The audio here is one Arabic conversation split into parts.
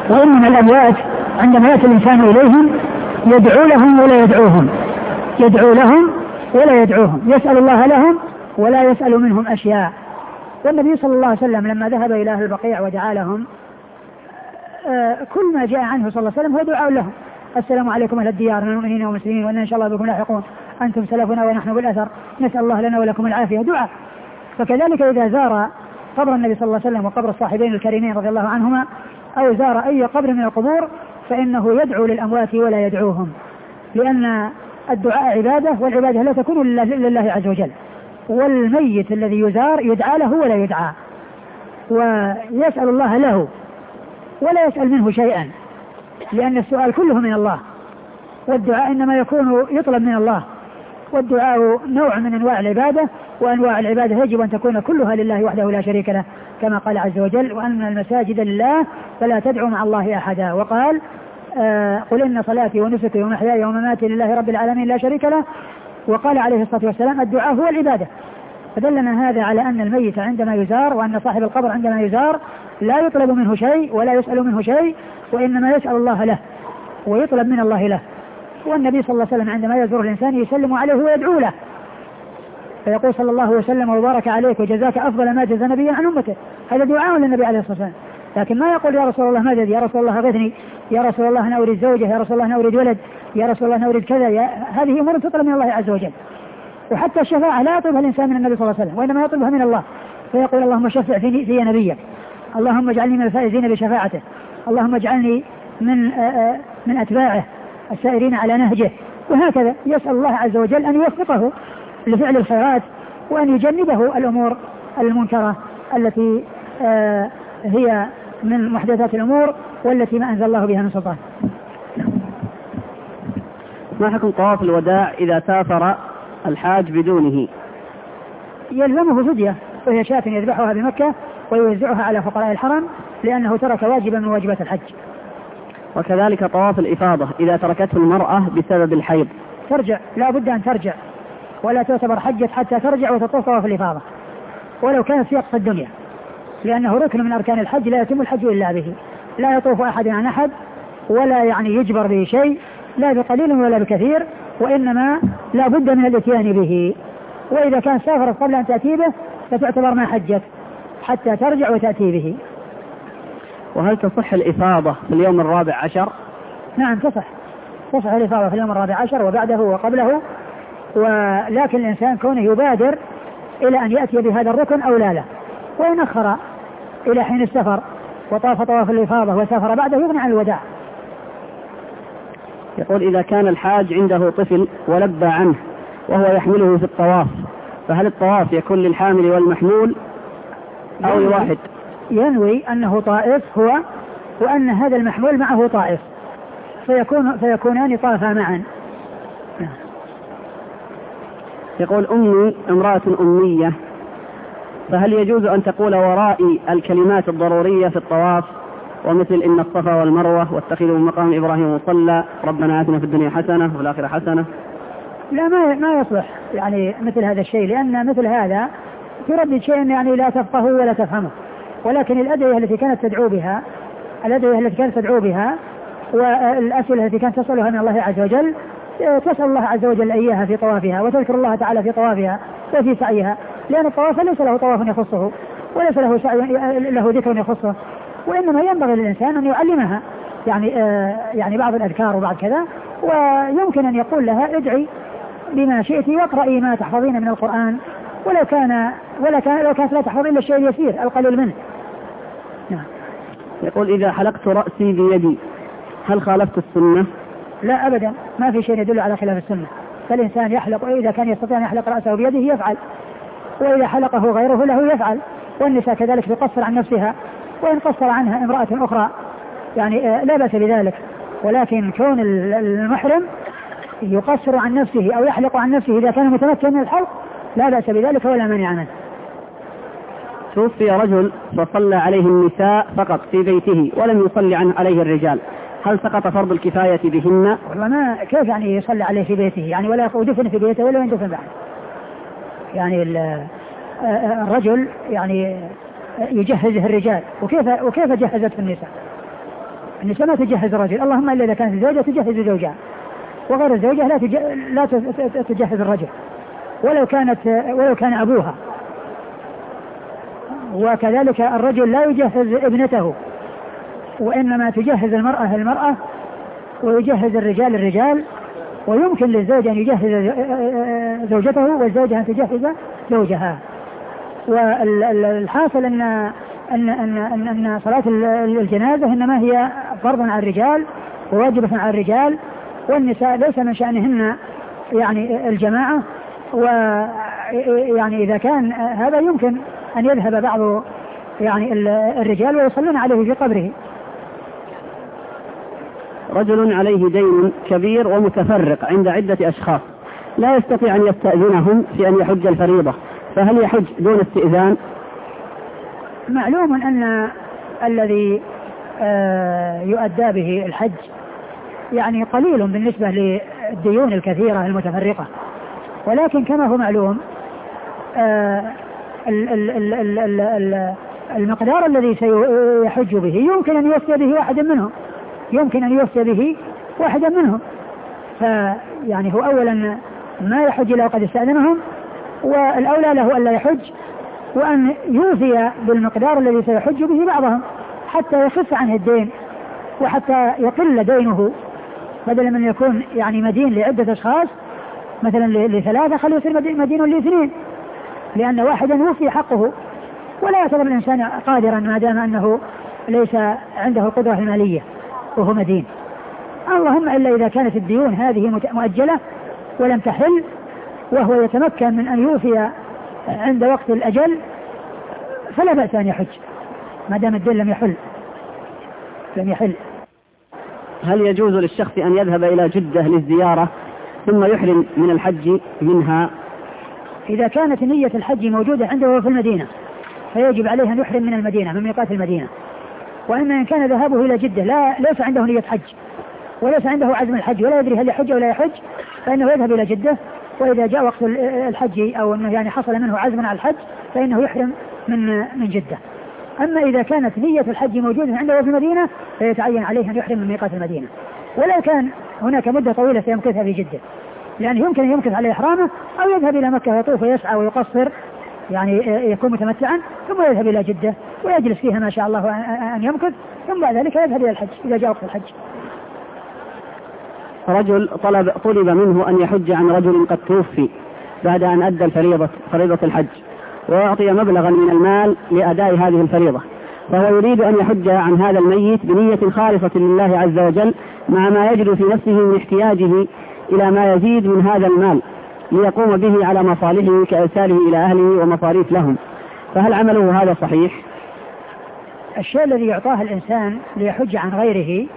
وإنما الأموات عندما يأتي الإنسان إليهم يدعو لهم ولا يدعوهم، يدعو لهم ولا يدعوهم، يسأل الله لهم ولا يسأل منهم أشياء. والنبي صلى الله عليه وسلم لما ذهب إلى أهل البقيع ودعا لهم كل ما جاء عنه صلى الله عليه وسلم هو دعاء لهم: السلام عليكم أهل الديار من المؤمنين والمسلمين وإن شاء الله بكم لاحقون، أنتم سلفنا ونحن بالأثر، نسأل الله لنا ولكم العافية، دعاء. فكذلك إذا زار قبر النبي صلى الله عليه وسلم وقبر الصاحبين الكريمين رضي الله عنهما أو زار أي قبر من القبور فإنه يدعو للأموات ولا يدعوهم، لأن الدعاء عبادة، والعبادة لا تكون لله عز وجل، والميت الذي يزار يدعى له ولا يدعى، ويسأل الله له ولا يسأل منه شيئا، لأن السؤال كله من الله، والدعاء إنما يطلب من الله، والدعاء نوع من أنواع العبادة، وأنواع العبادة يجب أن تكون كلها لله وحده لا شريك له، كما قال عز وجل: وأن المساجد لله فلا تدعوا مع الله أحدا. وقال: قل إن صلاتي ونسكي ومحياي ومماتي لله رب العالمين لا شريك له. وقال عليه الصلاة والسلام: الدعاء هو العبادة. فدلنا هذا على أن الميت عندما يزار وأن صاحب القبر عندما يزار لا يطلب منه شيء ولا يسأل منه شيء، وإنما يسأل الله له ويطلب من الله له. والنبي صلى الله عليه وسلم عندما يزور الإنسان يسلم عليه ويدعو له، فيقول صلى الله وسلم وبارك عليك وجزاك أفضل ما جزى نبيا عن أمته. هذا دعاء للنبي عليه الصلاة والسلام، لكن ما يقول: يا رسول الله مدد، يا رسول الله غثني، يا رسول الله أنا أريد زوجة، يا رسول الله أنا أريد ولد، يا رسول الله أنا أريد كذا. هذه أمور تطلب من الله عز وجل. وحتى الشفاعة لا يطلبها الإنسان من النبي صلى الله عليه وسلم، وإنما يطلبها من الله، فيقول: اللهم شفع في نبيك، اللهم اجعلني من الفائزين بشفاعته، اللهم اجعلني من أتباعه السائرين على نهجه. وهكذا يسأل الله عز وجل أن يوفقه لفعل الخيرات، وأن يجنبه الأمور المنكرة التي هي من محدثات الأمور والتي ما أنزل الله بها من سلطان. ما حكم طواف الوداع إذا سافر الحاج بدونه؟ يلزمه فدية، وهي شاة يذبحها بمكة ويوزعها على فقراء الحرم، لأنه ترك واجبا من واجبات الحج. وكذلك طواف الإفاضة إذا تركته المرأة بسبب الحيض ترجع، لا بد أن ترجع، ولا تعتبر حجة حتى ترجع وتطوف طواف الإفاضة ولو كانت في أقصى الدنيا، لأنه ركن من أركان الحج لا يتم الحج إلا به. لا يطوف أحد عن أحد، ولا يجبر به شيء، لا بقليل ولا بكثير، وإنما لا بد من الاتيان به. وإذا كان سافرت قبل أن تأتي به فتعتبر ما حجت حتى ترجع وتأتي به. وهل تصح الإفاضة في اليوم 14؟ نعم تصح الإفاضة في اليوم 14 وبعده وقبله، ولكن الإنسان كونه يبادر إلى أن يأتي بهذا الركن أو لا، وإن أخر إلى حين السفر وطاف طواف الإفاضة وسافر بعده يغني عن الوداع. يقول: إذا كان الحاج عنده طفل ولبى عنه وهو يحمله في الطواف، فهل الطواف يكون للحامل والمحمول أو لواحد؟ ينوي أنه طائف هو، وأن هذا المحمول معه طائف، فيكونان طافا معا. يقول: أمي امرأة أمية، فهل يجوز أن تقول ورائي الكلمات الضرورية في الطواف، ومثل إن الصفا والمروة واتخذوا من مقام إبراهيم مصلى، ربنا آتنا في الدنيا حسنة وفي الآخرة حسنة؟ لا، ما يصلح يعني مثل هذا الشيء، لأن مثل هذا تردد شيء يعني لا تفقه ولا تفهمه. ولكن الأدعية التي كانت تدعو بها والأسئلة التي كانت تسألها من الله عز وجل تسأل الله عز وجل إياها في طوافها، وتذكر الله تعالى في طوافها وفي سعيها، لأن الطواف ليس له طواف يخصه وليس له سعي له ذكر يخصه، وإنما ينبغي للإنسان أن يعلمها يعني بعض الأذكار وبعض كذا، ويمكن أن يقول لها: ادعي بما شئت واقرأي ما تحفظين من القرآن، لو كانت لا تحفظ إلا الشيء اليسير القليل منه. نعم. يقول: إذا حلقت رأسي بيدي هل خالفت السنة؟ لا أبدا، ما في شيء يدل على خلاف السنة. فالإنسان يحلق، إذا كان يستطيع أن يحلق رأسه بيده يفعل، وإذا حلقه غيره له يفعل. والنساء كذلك تقصر عن نفسها، وإن قصر عنها امرأة أخرى يعني لا بأس بذلك. ولكن كون المحرم يقصر عن نفسه أو يحلق عن نفسه إذا كان متمكن من الحلق لا بأس بذلك ولا مانع منه. توفي رجل فصلى عليه النساء فقط في بيته ولم يصلي عليه الرجال، هل سقط فرض الكفاية بهن؟ والله ما كيف يعني يصلي عليه في بيته يعني، ولا يدفن في بيته ولا يندفن بعد. يعني الرجل يعني يجهزه الرجال، وكيف جهزته النساء؟ النساء ما تجهز الرجل، اللهم إلا إذا كانت الزوجة تجهز زوجها، وغير الزوجة لا تجهز الرجل ولو كان أبوها. وكذلك الرجل لا يجهز ابنته، وإنما تجهز المرأة ويجهز الرجال، ويمكن للزوج أن يجهز زوجته والزوجة أن تجهز زوجها. والحاصل أن صلاة الجنازة إنما هي فرض على الرجال وواجبة على الرجال، والنساء ليس من شأنهن يعني الجماعة. ويعني إذا كان هذا يمكن أن يذهب بعض يعني الرجال ويصلون عليه في قبره. رجل عليه دين كبير ومتفرق عند عدة أشخاص لا يستطيع أن يستأذنهم في أن يحج الفريضة، فهل يحج دون استئذان؟ معلوم أن الذي يؤدى به الحج يعني قليل بالنسبة للديون الكثيرة المتفرقة، ولكن كما هو معلوم المقدار الذي سيحج به يمكن أن يوفي به واحدا منهم. فيعني هو أولا ما يحج إلا وقد استأذنهم، والأولى له ألا يحج وأن يوفي بالمقدار الذي سيحج به بعضهم حتى يخف عنه الدين وحتى يقل دينه، بدل من يكون يعني مدين لعدة أشخاص مثلا ل3 خليه يصير مدين ل2، لأن واحدا يوفي حقه، ولا يعتبر الإنسان قادرا ما دام أنه ليس عنده القدرة المالية وهو مدين. اللهم إلا إذا كانت الديون هذه مؤجلة ولم تحل وهو يتمكن من أن يوفي عند وقت الأجل فلا بأس أن يحج ما دام الدين لم يحل. هل يجوز للشخص أن يذهب إلى جدة للزيارة ثم يحرم من الحج منها؟ إذا كانت نية الحج موجودة عنده في المدينة فيجب عليه أن يحرم من المدينة من ميقات المدينة. وإما إن كان ذهابه إلى جدة ليس عنده نية حج وليس عنده عزم الحج ولا يدري هل يحج أو لا يحج، فإنه يذهب إلى جدة، وإذا جاء وقت الحج أو أنه يعني حصل منه عزم على الحج فإنه يحرم من جدة. أما إذا كانت نية الحج موجودة عنده في المدينة فيتعين عليه أن يحرم من ميقات المدينة، ولا كان هناك مدة طويلة سيمكثها في جدة، لأنه يمكن أن يمكث عليه إحرامه أو يذهب إلى مكة يطوف ويسعى ويقصر يعني يكون متمتعا، ثم يذهب إلى جدة ويجلس فيها ما شاء الله أن يمكث، ثم بعد ذلك يذهب إلى الحج إذا جاء وقت الحج. رجل طلب منه أن يحج عن رجل قد توفي بعد أن أدى فريضة الحج، وأعطي مبلغا من المال لأداء هذه الفريضة، فهو يريد أن يحج عن هذا الميت بنية خالصة لله عز وجل، مع ما يجد في نفسه من احتياجه إلى ما يزيد من هذا المال ليقوم به على مصالحه كإرساله إلى أهله ومصاريف لهم، فهل عمله هذا صحيح؟ الشيء الذي يعطاه الإنسان ليحج عن غيره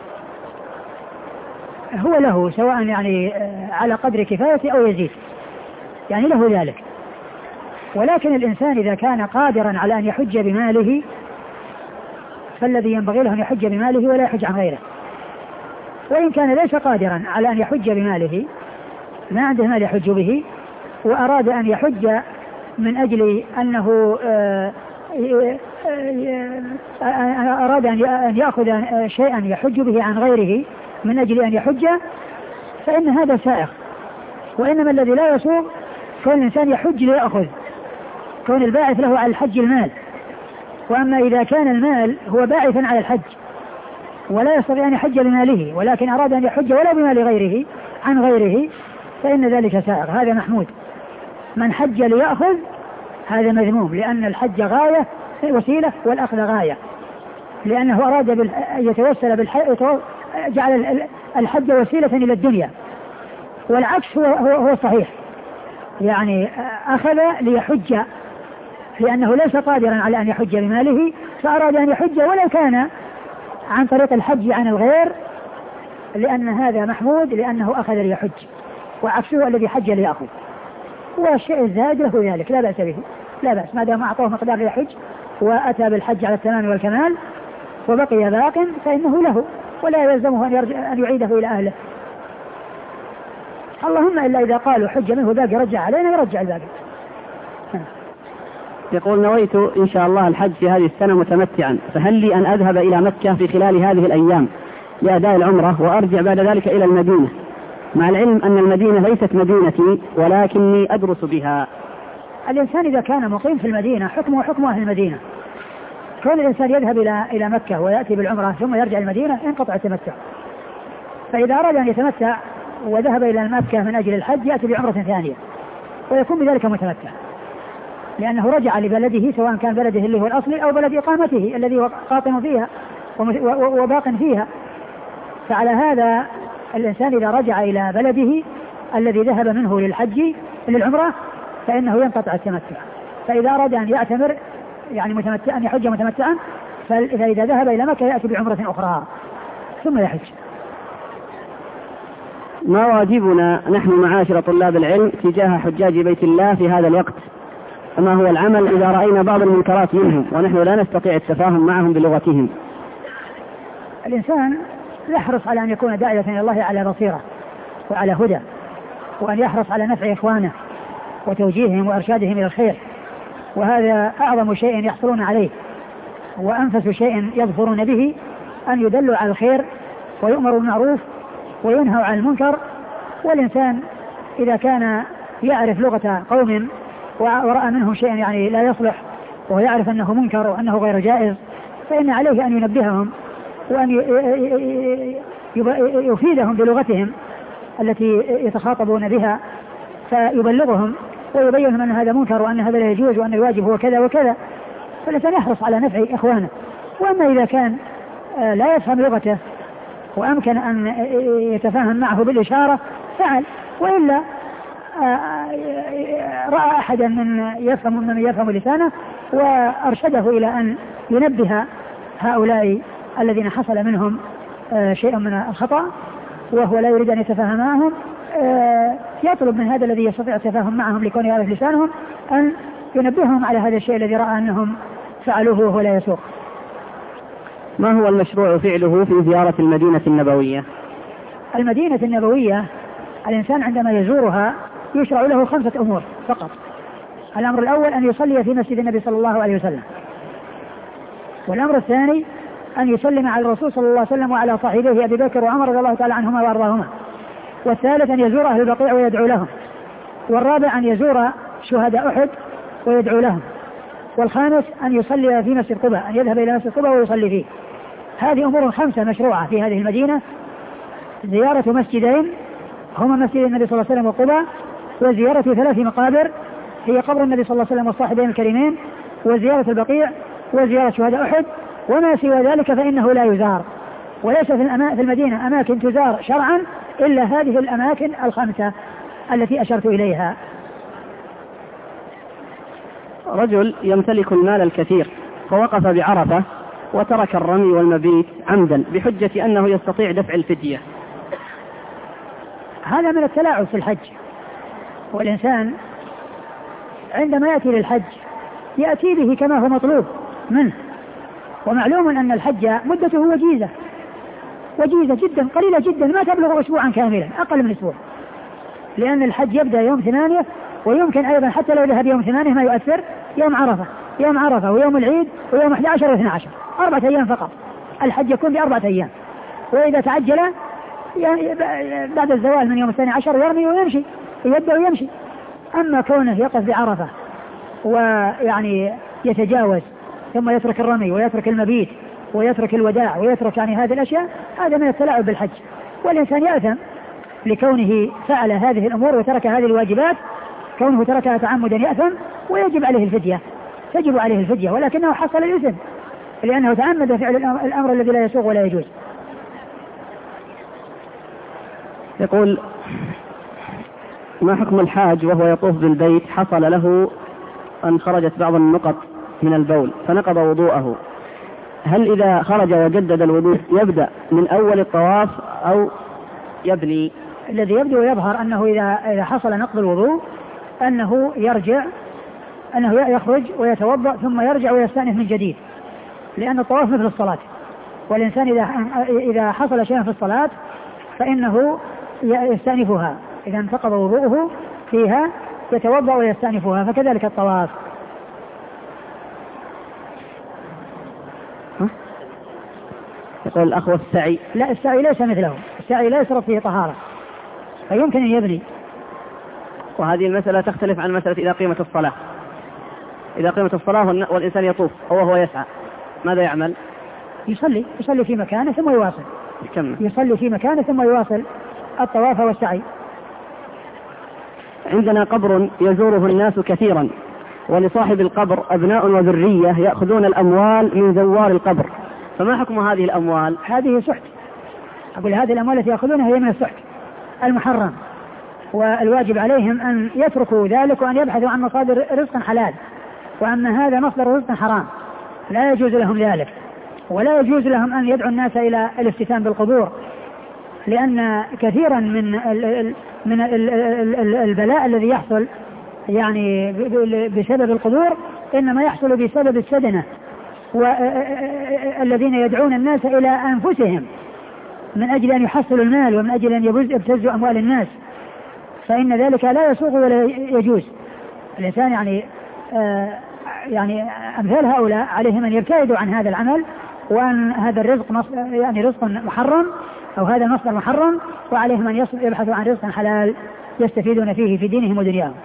هو له، سواء يعني على قدر كفايته أو يزيد، يعني له ذلك. ولكن الإنسان إذا كان قادرا على أن يحج بماله فالذي ينبغي له أن يحج بماله ولا يحج عن غيره. وإن كان ليس قادرا على أن يحج بماله، ما عنده مال يحج به، وأراد أن يحج من أجل أنه أراد أن يأخذ شيئا يحج به عن غيره من أجل أن يحج، فإن هذا سائغ. وإنما الذي لا يسوغ كون الإنسان يحج ليأخذ، كون الباعث له على الحج المال. وأما إذا كان المال هو باعثا على الحج ولا يستطيع أن يحج بماله، ولكن أراد أن يحج ولا بمال غيره عن غيره، فإن ذلك سائغ، هذا محمود. من حج ليأخذ هذا مذموم، لأن الحج غاية وسيلة والأخذ غاية، لأنه أراد أن يتوسل بالحج، جعل الحج وسيلة إلى الدنيا، والعكس هو صحيح، يعني أخذ ليحج لأنه ليس قادرا على أن يحج بماله، فأراد أن يحج ولو كان عن طريق الحج عن الغير، لأن هذا محمود لأنه أخذ ليحج، وعكسه الذي حج ليأخذ. والشيء الزائد له ذلك لا بأس به، لا بأس ما دام أعطوه مقدار ليحج وأتى بالحج على التمام والكمال وبقي باق فإنه له، ولا يلزمه أن يعيده إلى أهله. اللهم إلا إذا قالوا حج منه باقي رجع علينا يرجع الباقي. يقول نويت إن شاء الله الحج في هذه السنة متمتعا، فهل لي أن أذهب إلى مكة في خلال هذه الأيام لأداء العمرة وأرجع بعد ذلك إلى المدينة، مع العلم أن المدينة ليست مدينتي ولكني أدرس بها؟ الإنسان إذا كان مقيم في المدينة حكمه حكم أهل المدينة. كون الإنسان يذهب إلى مكة ويأتي بالعمرة ثم يرجع المدينة انقطع التمتع. فإذا أراد أن يتمتع وذهب إلى مكة من أجل الحج يأتي بعمرة ثانية ويكون بذلك متمتع، لأنه رجع لبلده سواء كان بلده اللي هو الأصلي أو بلد إقامته الذي هو قاطن فيها وباق فيها. فعلى هذا الإنسان إذا رجع إلى بلده الذي ذهب منه للعمرة فإنه ينقطع التمتع. فإذا أراد أن يعتمر يعني متمتعا يحج متمتعا فإذا ذهب إلى مكة يأتي بعمرة أخرى ثم يحج. ما واجبنا نحن معاشر طلاب العلم تجاه حجاج بيت الله في هذا الوقت؟ وما هو العمل إذا رأينا بعض المنكرات منهم ونحن لا نستطيع التفاهم معهم بلغتهم؟ الإنسان يحرص على أن يكون داعية إلى الله على بصيرة وعلى هدى، وأن يحرص على نفع إخوانه وتوجيههم وإرشادهم إلى الخير، وهذا أعظم شيء يحصلون عليه وأنفس شيء يظفرون به، أن يدلوا على الخير ويؤمروا بالمعروف وينهوا عن المنكر. والإنسان إذا كان يعرف لغة قوم ورأى منهم شيئا يعني لا يصلح ويعرف أنه منكر وأنه غير جائز فإن عليه أن ينبههم وأن يفيدهم بلغتهم التي يتخاطبون بها فيبلغهم ويبين لهم أن هذا منكر وأن هذا لا يجوز وأن الواجب هو كذا وكذا. فالإنسان يحرص على نفع إخوانه. وأما إذا كان لا يفهم لغته وأمكن أن يتفاهم معه بالإشارة فعل، وإلا رأى أحدا من يفهم لسانه وأرشده إلى أن ينبه هؤلاء الذين حصل منهم شيء من الخطأ وهو لا يريد أن يتفاهم معهم، يطلب من هذا الذي يستطيع التفاهم معهم لكون يعرف لسانهم أن ينبههم على هذا الشيء الذي رأى أنهم فعلوه وهو لا يسوق. ما هو المشروع فعله في زيارة المدينة النبوية؟ المدينة النبوية الإنسان عندما يزورها يشرع له 5 أمور فقط. الأمر الأول أن يصلي في مسجد النبي صلى الله عليه وسلم، والأمر الثاني أن يسلم على الرسول صلى الله عليه وسلم وعلى صاحبيه أبي بكر وعمر رضي الله تعالى عنهما وأرضاهما، والثالث أن يزور أهل البقيع ويدعو لهم، والرابع أن يزور شهداء أحد ويدعو لهم، والخامس أن يصلي في مسجد قباء، أن يذهب إلى مسجد قباء ويصلي فيه. هذه أمور 5 مشروعة في هذه المدينة: زيارة مسجدين هما مسجد النبي صلى الله عليه وسلم وقباء، وزيارة 3 مقابر هي قبر النبي صلى الله عليه وسلم والصاحبين الكريمين، وزيارة البقيع، وزيارة شهداء أحد. وما سوى ذلك فإنه لا يزار، وليس في المدينة أماكن تزار شرعا إلا هذه الأماكن 5 التي أشرت إليها. رجل يمتلك المال الكثير فوقف بعرفة وترك الرمي والمبيت عمدا بحجة أنه يستطيع دفع الفدية. هذا من التلاعب في الحج. والإنسان عندما يأتي للحج يأتي به كما هو مطلوب منه، ومعلوم أن الحج مدته وجيزة جدا قليلة جدا ما تبلغ أسبوعا كاملا، أقل من أسبوع، لأن الحج يبدأ يوم 8 ويمكن أيضا حتى لو ذهب يوم 8 ما يؤثر يوم عرفة ويوم العيد ويوم 11 و12، 4 أيام فقط. الحج يكون ب4 أيام، وإذا تعجل يعني بعد الزوال من يوم 12 يرمي ويمشي، يبدأ ويمشي. أما كونه يقف بعرفة ويعني يتجاوز ثم يترك الرمي ويترك المبيت ويترك الوداع ويترك يعني هذه الأشياء، هذا من التلاعب بالحج. والإنسان يأثم لكونه فعل هذه الأمور وترك هذه الواجبات، كونه تركها تعمدا يأثم ويجب عليه الفدية، تجب عليه الفدية، ولكنه حصل الإثم لأنه تعمد فعل الأمر الذي لا يسوغ ولا يجوز. يقول: ما حكم الحاج وهو يطوف بالبيت حصل له أن خرجت بعض النقط من البول فنقض وضوءه، هل إذا خرج وجدد الوضوء يبدأ من أول الطواف أو يبني؟ الذي يبدو ويظهر أنه إذا حصل نقض الوضوء أنه يخرج ويتوضأ ثم يرجع ويستأنف من جديد، لأن الطواف مثل الصلاة، والإنسان إذا حصل شيء في الصلاة فإنه يستأنفها، إذا انتقض وضوءه فيها يتوضأ ويستأنفها، فكذلك الطواف. يقول الأخ والسعي. لا، السعي ليس مثله، السعي لا يشرط فيه طهارة فيمكن أن يبني. وهذه المسألة تختلف عن مسألة إذا قيمت الصلاة. إذا قيمت الصلاة والإنسان يطوف وهو يسعى ماذا يعمل؟ يصلي في مكانه ثم يواصل. يصلي في مكانه ثم يواصل الطواف والسعي. عندنا قبر يزوره الناس كثيرا، ولصاحب القبر أبناء وذرية يأخذون الأموال من زوار القبر، فما حكم هذه الأموال؟ هذه سحت. أقول هذه الأموال التي يأخذونها هي من السحت المحرم، والواجب عليهم أن يتركوا ذلك وأن يبحثوا عن مصادر رزق حلال. وأما هذا مصدر رزق حرام لا يجوز لهم ذلك، ولا يجوز لهم أن يدعوا الناس إلى الافتتان بالقبور، لأن كثيرا من البلاء الذي يحصل يعني بسبب القبور إنما يحصل بسبب السدنة والذين يدعون الناس إلى أنفسهم من أجل أن يحصلوا المال ومن أجل أن يبتزوا أموال الناس، فإن ذلك لا يسوغ ولا يجوز. الإنسان يعني أمثال هؤلاء عليهم أن يبتعدوا عن هذا العمل، وأن هذا الرزق يعني رزق محرم أو هذا المصدر محرم، وعليهم أن يبحثوا عن رزق حلال يستفيدون فيه في دينهم ودنياهم.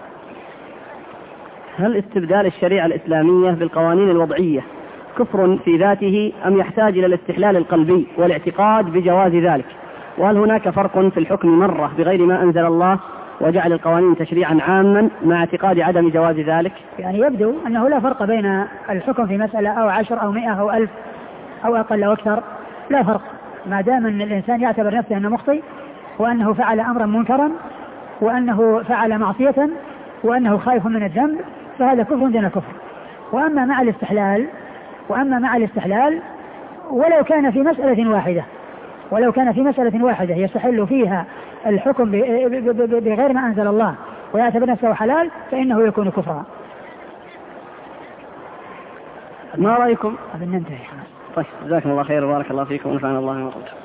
هل استبدال الشريعة الإسلامية بالقوانين الوضعية كفر في ذاته أم يحتاج إلى الاستحلال القلبي والاعتقاد بجواز ذلك؟ وهل هناك فرق في الحكم مرة بغير ما أنزل الله وجعل القوانين تشريعا عاما مع اعتقاد عدم جواز ذلك؟ يعني يبدو أنه لا فرق بين الحكم في مسألة أو 10 أو 100 أو 1000 أو أقل أو أكثر، لا فرق ما دام أن الإنسان يعتبر نفسه أنه مخطئ وأنه فعل أمرا منكرا وأنه فعل معصية وأنه خائف من الذنب، فهذا كفر دون كفر. وأما مع الاستحلال ولو كان في مسألة واحدة يستحل فيها الحكم بغير ما أنزل الله ويعتبر نفسه حلال فإنه يكون كفرا. ما رأيكم؟ ننتهي. طيب، جزاكم الله خير وبارك الله فيكم ونفعنا الله ما قلت.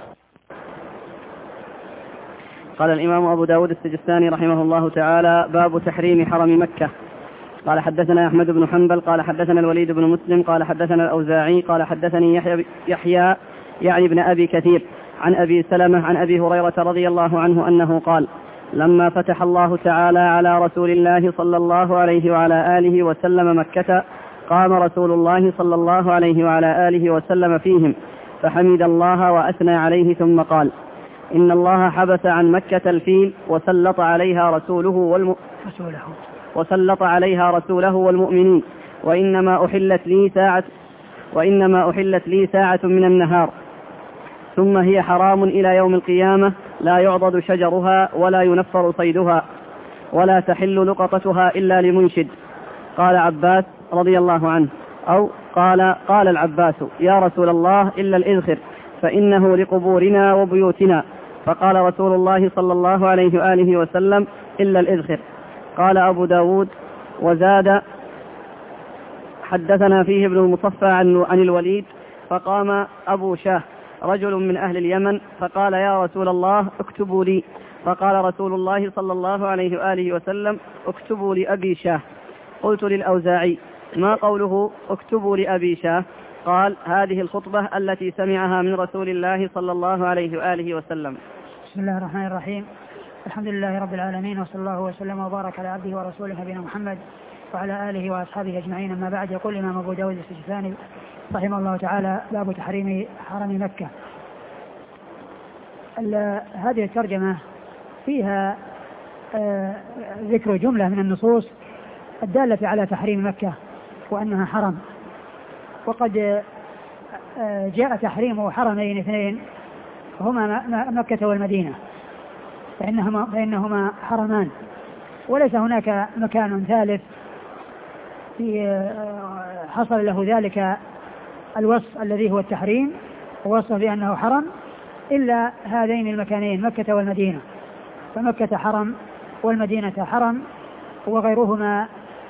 قال الإمام أبو داود السجستاني رحمه الله تعالى: باب تحريم حرم مكة. قال حدثنا أحمد بن حنبل قال حدثنا الوليد بن مسلم قال حدثنا الأوزاعي قال حدثني يحيى يعني ابن أبي كثير عن أبي سلمة عن أبي هريرة رضي الله عنه أنه قال: لما فتح الله تعالى على رسول الله صلى الله عليه وعلى آله وسلم مكة قام رسول الله صلى الله عليه وعلى آله وسلم فيهم فحمد الله وأثنى عليه ثم قال: إن الله حبس عن مكة الفيل وسلط عليها رسوله والمؤمنين وإنما أحلت لي ساعة من النهار ثم هي حرام إلى يوم القيامة لا يعضد شجرها ولا ينفر صيدها ولا تحل لقطتها إلا لمنشد. قال عباس رضي الله عنه أو قال العباس: يا رسول الله إلا الإذخر فإنه لقبورنا وبيوتنا. فقال رسول الله صلى الله عليه وآله وسلم: إلا الإذخر. قال أبو داود: وزاد: حدثنا فيه ابن المصفى عن الوليد فقام أبو شاه رجل من أهل اليمن فقال: يا رسول الله اكتبوا لي. فقال رسول الله صلى الله عليه وآله وسلم: اكتبوا لأبي شاه. قلت للأوزاعي: ما قوله اكتبوا لأبي شاه؟ قال: هذه الخطبة التي سمعها من رسول الله صلى الله عليه وآله وسلم. بسم الله الرحمن الرحيم. الحمد لله رب العالمين، وصلى الله وسلم وبارك على عبده ورسوله نبينا محمد وعلى آله وأصحابه أجمعين. أما بعد، يقول الإمام أبو داود السجستاني رحمه الله تعالى: باب تحريم حرم مكة. هذه الترجمة فيها ذكر جملة من النصوص الدالة على تحريم مكة وأنها حرم، وقد جاء تحريم حرمين اثنين هما مكة والمدينة، فإنهما حرمان، وليس هناك مكان ثالث حصل له ذلك الوصف الذي هو التحريم ووصف بأنه حرم إلا هذين المكانين مكة والمدينة. فمكة حرم والمدينة حرم، وغيرهما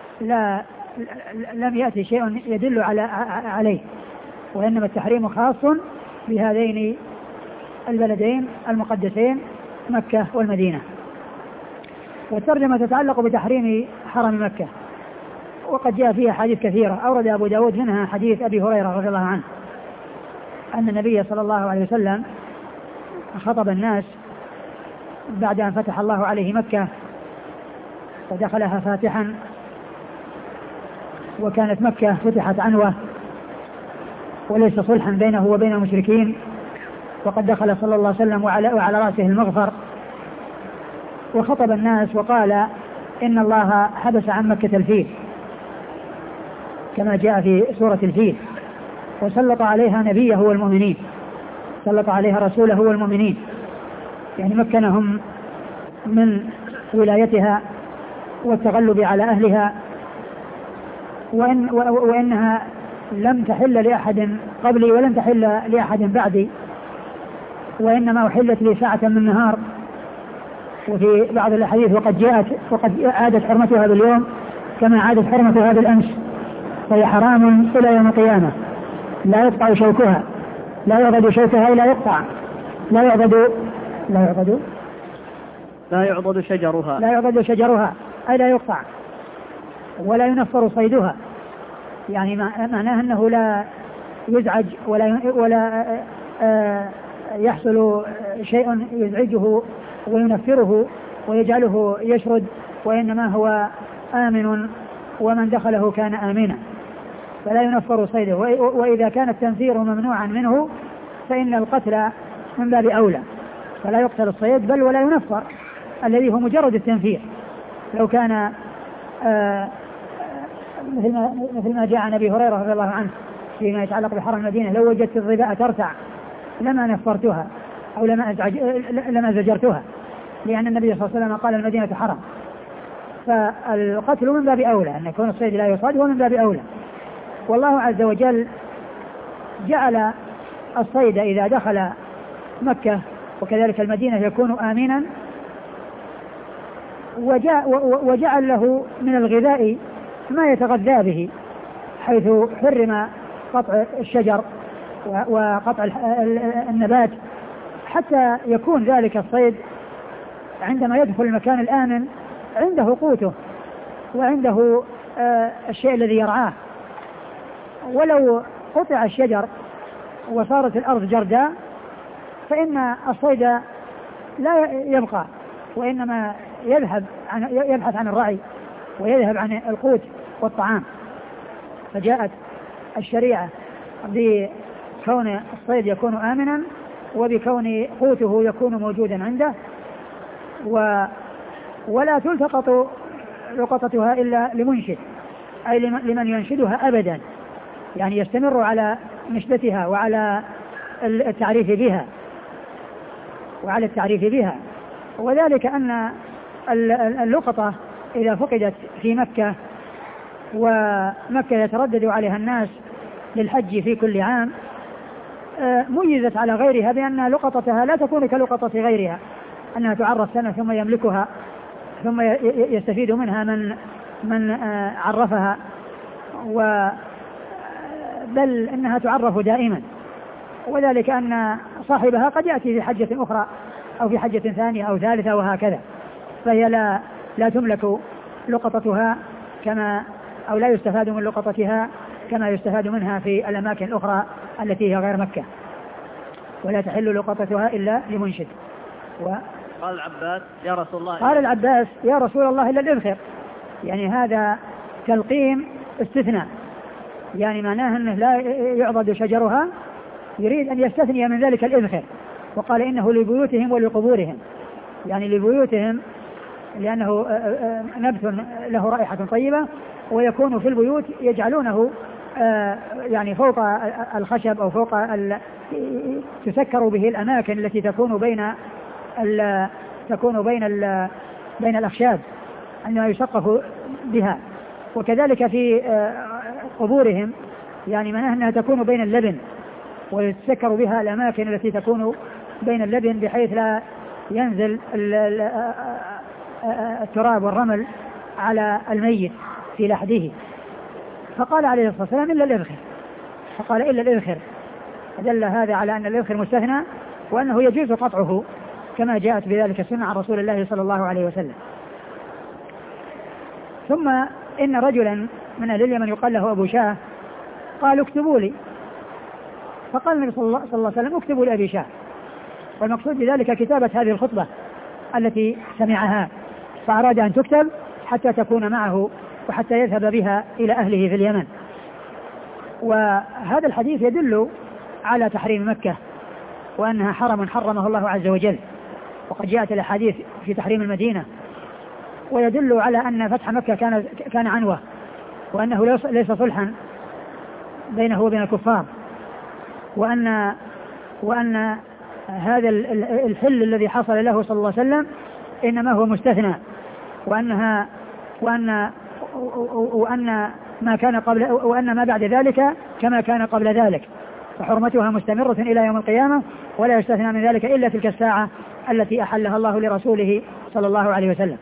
لم يأتي شيء يدل عليه، وإنما التحريم خاص بهذين البلدين المقدسين مكة والمدينة. والترجمة تتعلق بتحريم حرم مكة، وقد جاء فيها حديث كثيرة. أورد أبو داود منها حديث أبي هريرة رضي الله عنه أن النبي صلى الله عليه وسلم خطب الناس بعد أن فتح الله عليه مكة ودخلها فاتحا، وكانت مكة فتحت عنوة وليس صلحا بينه وبين المشركين، وقد دخل صلى الله عليه وسلم وعلى رأسه المغفر، وخطب الناس وقال إن الله حبس عن مكة الفيل كما جاء في سورة الفيل، وسلط عليها نبيه والمؤمنين، سلط عليها رسوله والمؤمنين، يعني مكنهم من ولايتها والتغلب على أهلها، وإنها لم تحل لأحد قبلي ولم تحل لأحد بعدي، وإنما أحلت لي ساعة من نهار. وفي بعض الأحاديث وقد عادت حرمتها باليوم كما عادت حرمتها بالأمس، فهي حرام إلى يوم القيامة، لا يقطع شوكها، لا يعضد شوكها إلا يقطع، لا يعضد شجرها أي لا يقطع، ولا ينفر صيدها، يعني معناه أنه لا يزعج ولا يحصل شيء يزعجه وينفره ويجعله يشرد، وإنما هو آمن ومن دخله كان آمنا، فلا ينفر صيده. وإذا كان التنفير ممنوعا منه فإن القتل من باب أولى، فلا يقتل الصيد بل ولا ينفر الذي هو مجرد التنفير. لو كان مثل ما جاء عن أبي هريرة رضي الله عنه فيما يتعلق بحرم المدينة: لو وجدت الظباء ترتع لما نفرتها أو لما زجرتها، لأن النبي صلى الله عليه وسلم قال المدينة حرم. فالقتل من باب أولى، أن يكون الصيد لا يصاد هو من باب أولى. والله عز وجل جعل الصيد إذا دخل مكة وكذلك المدينة يكون آمنا، وجعل له من الغذاء ما يتغذى به، حيث حرم قطع الشجر وقطع النبات، حتى يكون ذلك الصيد عندما يدخل المكان الآمن عنده قوته وعنده الشيء الذي يرعاه. ولو قطع الشجر وصارت الأرض جرداء فإن الصيد لا يبقى، وإنما يبحث عن الرعي ويذهب عن القوت والطعام. فجاءت الشريعة بكون الصيد يكون آمنا وبكون قوته يكون موجودا عنده، ولا تلتقط لقطتها إلا لمنشد، أي لمن ينشدها أبدا، يعني يستمر على نشدتها وعلى التعريف بها. وذلك أن اللقطة إذا فقدت في مكة، ومكة يتردد عليها الناس للحج في كل عام، ميزت على غيرها بأن لقطتها لا تكون كلقطة غيرها، أنها تعرف سنة ثم يملكها ثم يستفيد منها من عرفها، بل إنها تعرف دائما. وذلك أن صاحبها قد يأتي في حجة أخرى أو في حجة ثانية أو ثالثة وهكذا، فهي لا تملك لقطتها أو لا يستفاد من لقطتها كما يستفاد منها في الأماكن الأخرى التي هي غير مكة، ولا تحل لقطتها إلا لمنشد. قال العباس: يا رسول الله. قال العباس: يا رسول الله إلا الإذخر، يعني هذا تلقيم استثناء، يعني معناه أنه لا يعضد شجرها، يريد أن يستثني من ذلك الإذخر، وقال إنه لبيوتهم ولقبورهم، يعني لبيوتهم لأنه نبت له رائحة طيبة، ويكون في البيوت يجعلونه يعني فوق الخشب أو فوق تسكر به الأماكن التي تكون بين الأخشاب عندما يسقف بها. وكذلك في قبورهم، يعني معناها أنها تكون بين اللبن، ويتسكر بها الأماكن التي تكون بين اللبن بحيث لا ينزل التراب والرمل على الميت في لحده. فقال عليه الصلاة والسلام: إلا الإذخر. فقال: إلا الإذخر. دل هذا على أن الإذخر مستثنى، وأنه يجوز قطعه كما جاءت بذلك السنة عن رسول الله صلى الله عليه وسلم. ثم إن رجلا من أهل اليمن يقال له أبو شاه قال: اكتبوا لي. فقال النبي صلى الله عليه وسلم اكتبوا لأبي شاه، والمقصود بذلك كتابة هذه الخطبة التي سمعها، فأراد أن تكتب حتى تكون معه وحتى يذهب بها إلى أهله في اليمن. وهذا الحديث يدل على تحريم مكة وأنها حرم حرمه الله عز وجل، وقد جاءت الأحاديث في تحريم المدينة، ويدل على أن فتح مكة كان عنوة، وأنه ليس صلحا بينه وبين الكفار، وأن هذا الحل الذي حصل له صلى الله عليه وسلم إنما هو مستثنى، وأن ما كان قبل، وأن ما بعد ذلك كما كان قبل ذلك، فحرمتها مستمرة إلى يوم القيامة، ولا يستثنى من ذلك إلا تلك الساعة التي أحلها الله لرسوله صلى الله عليه وسلم.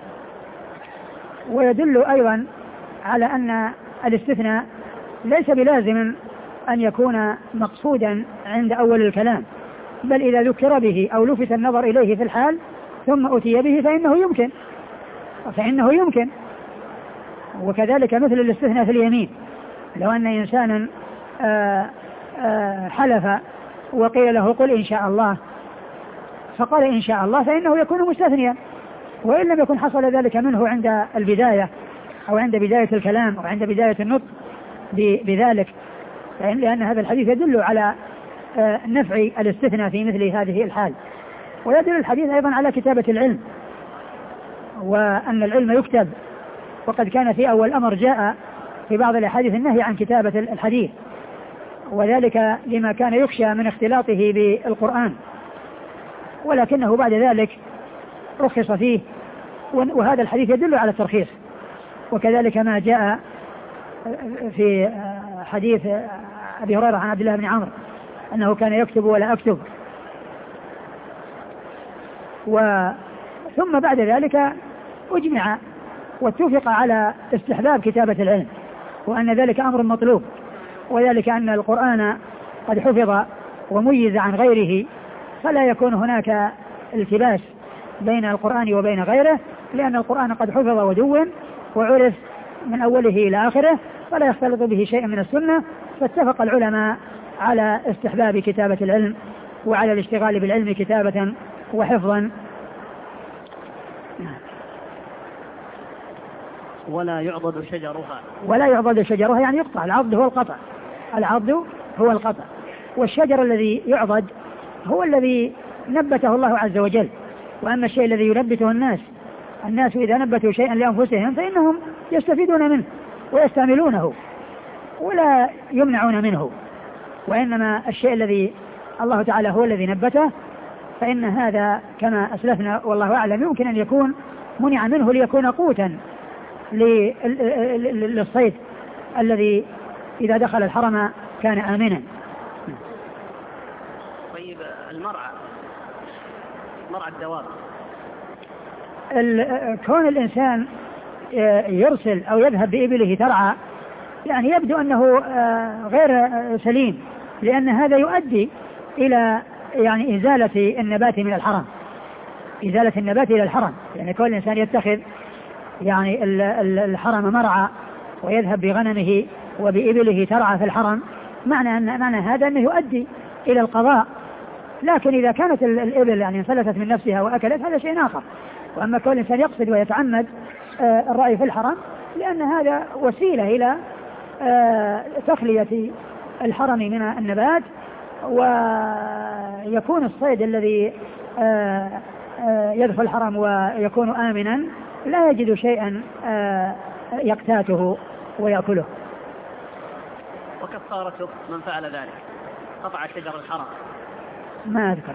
ويدل أيضا على أن الاستثناء ليس بلازم أن يكون مقصودا عند أول الكلام، بل إذا ذكر به أو لفت النظر إليه في الحال ثم أتي به فإنه يمكن. وكذلك مثل الاستثناء في اليمين، لو أن إنسانا حلف وقيل له قل إن شاء الله فقال إن شاء الله فإنه يكون مستثنيا، وإن لم يكن حصل ذلك منه عند البداية أو عند بداية الكلام أو عند بداية النطق بذلك، لأن هذا الحديث يدل على نفع الاستثناء في مثل هذه الحال. ويدل الحديث أيضا على كتابة العلم، وأن العلم يكتب، وقد كان في أول أمر جاء في بعض الأحاديث النهي عن كتابة الحديث، وذلك لما كان يخشى من اختلاطه بالقرآن، ولكنه بعد ذلك رخص فيه، وهذا الحديث يدل على الترخيص. وكذلك ما جاء في حديث أبي هريرة عن عبد الله بن عمرو أنه كان يكتب ولا أكتب. ثم بعد ذلك أجمع واتفق على استحباب كتابة العلم، وأن ذلك أمر مطلوب، وذلك أن القرآن قد حفظ وميز عن غيره، فلا يكون هناك التباس بين القرآن وبين غيره، لأن القرآن قد حفظ ودون وعرف من أوله إلى آخره، فلا يختلط به شيء من السنة. فاتفق العلماء على استحباب كتابة العلم وعلى الاشتغال بالعلم كتابة وحفظا. ولا يعضد شجرها يعني يقطع. العضد هو القطع، والشجر الذي يعضد هو الذي نبته الله عز وجل. وأما الشيء الذي ينبته الناس إذا نبتوا شيئا لأنفسهم فإنهم يستفيدون منه ويستعملونه ولا يمنعون منه، وإنما الشيء الذي الله تعالى هو الذي نبته، فإن هذا كما أسلفنا والله أعلم يمكن أن يكون منع منه ليكون قوتا للصيد الذي إذا دخل الحرم كان آمنا. طيب مرعى الدواب، كون الإنسان يرسل أو يذهب بإبله ترعى يعني يبدو أنه غير سليم، لأن هذا يؤدي إلى يعني إزالة النبات من الحرم، إزالة النبات إلى الحرم. يعني كل إنسان يتخذ يعني الحرم مرعى ويذهب بغنمه وبإبله ترعى في الحرم، معنى هذا أنه يؤدي إلى القضاء. لكن إذا كانت الإبل يعني انفلتت من نفسها وأكلت هذا شيء آخر. وأما كل إنسان يقصد ويتعمد الرأي في الحرم، لأن هذا وسيلة إلى تخلية الحرم من النبات، ويكون الصيد الذي يدخل الحرم ويكون آمنا لا يجد شيئا يقتاته ويأكله. وكفارته من فعل ذلك قطع شجر الحرم؟ ما أذكر.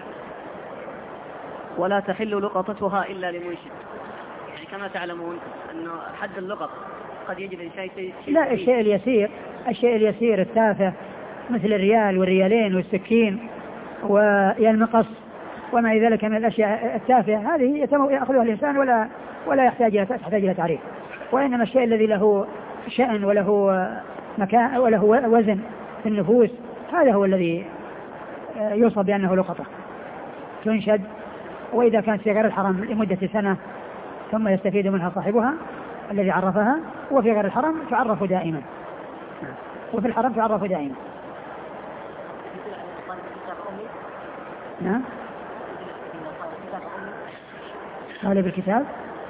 ولا تحل لقطتها إلا لمنشد، يعني كما تعلمون أنه حد اللقط قد يجد شيء لا، الشيء اليسير التافه مثل الريال والريالين والسكين والمقص وما إلى ذلك من الأشياء التافهة، هذه يأخذها الإنسان ولا يحتاج إلى تعريف. وإنما الشيء الذي له شأن وله مكان وله وزن في النفوس هذا هو الذي يوصف بأنه لقطة تنشد، وإذا كانت في غير الحرم لمدة سنة ثم يستفيد منها صاحبها الذي عرفها، وفي غير الحرم تعرف دائما، وفي الحرم تعرف دائما. نعم صاحب الكتاب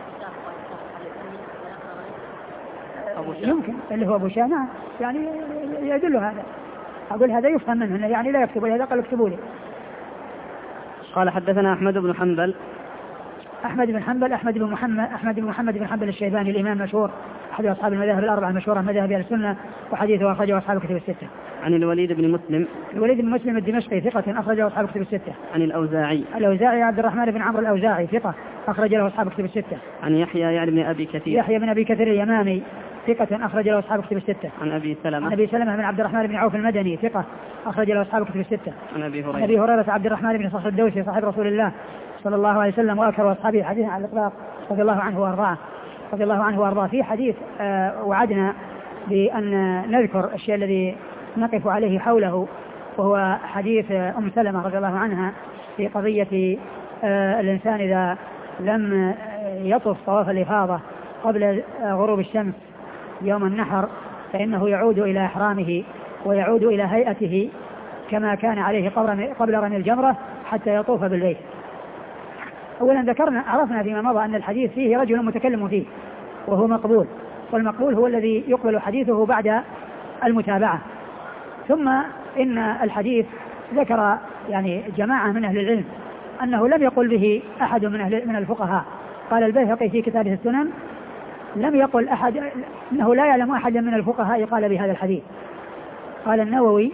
يمكن اللي هو أبو شاه. نعم يعني يدل هذا. أقول هذا يفهم منه يعني لا يكتب هذا، قال اكتبوا لي. قال حدثنا أحمد بن حنبل. أحمد بن محمد بن حنبل الشيباني الإمام المشهور أحد أصحاب المذاهب الأربعة المشهورة مذاهب أهل السنة، وحديثه أخرجه أصحاب الكتب الستة. عن الوليد بن مسلم الدمشقي ثقة أخرجه أصحاب الكتب الستة. عن الأوزاعي عبد الرحمن بن عمرو الأوزاعي ثقة أخرج له أصحاب الكتب الستة. عن يحيى بن أبي كثير اليمامي ثقة أخرج له أصحاب الكتب الستة. عن أبي سلمة بن عبد الرحمن بن عوف المدني ثقة أخرج له أصحاب الكتب الستة. عن أبي هريرة عبد الرحمن بن صخر الدوسي صاحب رسول الله صلى الله عليه وسلم وأكثر أصحابه حديثا على الإطلاق رضي الله عنه وأرضاه. في حديث وعدنا بأن نذكر الشيء الذي نقف عليه حوله، وهو حديث أم سلمة رضي الله عنها في قضية الإنسان إذا لم يطف طواف الإفاضة قبل غروب الشمس يوم النحر فإنه يعود إلى إحرامه ويعود إلى هيئته كما كان عليه قبل رمي الجمرة حتى يطوف بالبيت. أولا عرفنا فيما مضى أن الحديث فيه رجل متكلم فيه وهو مقبول، والمقبول هو الذي يقبل حديثه بعد المتابعة. ثم إن الحديث ذكر يعني جماعة من أهل العلم أنه لم يقل به أحد من الفقهاء. قال البيهقي في كتابه السنن لم يقل أحد أنه لا يعلم أحد من الفقهاء قال بهذا الحديث. قال النووي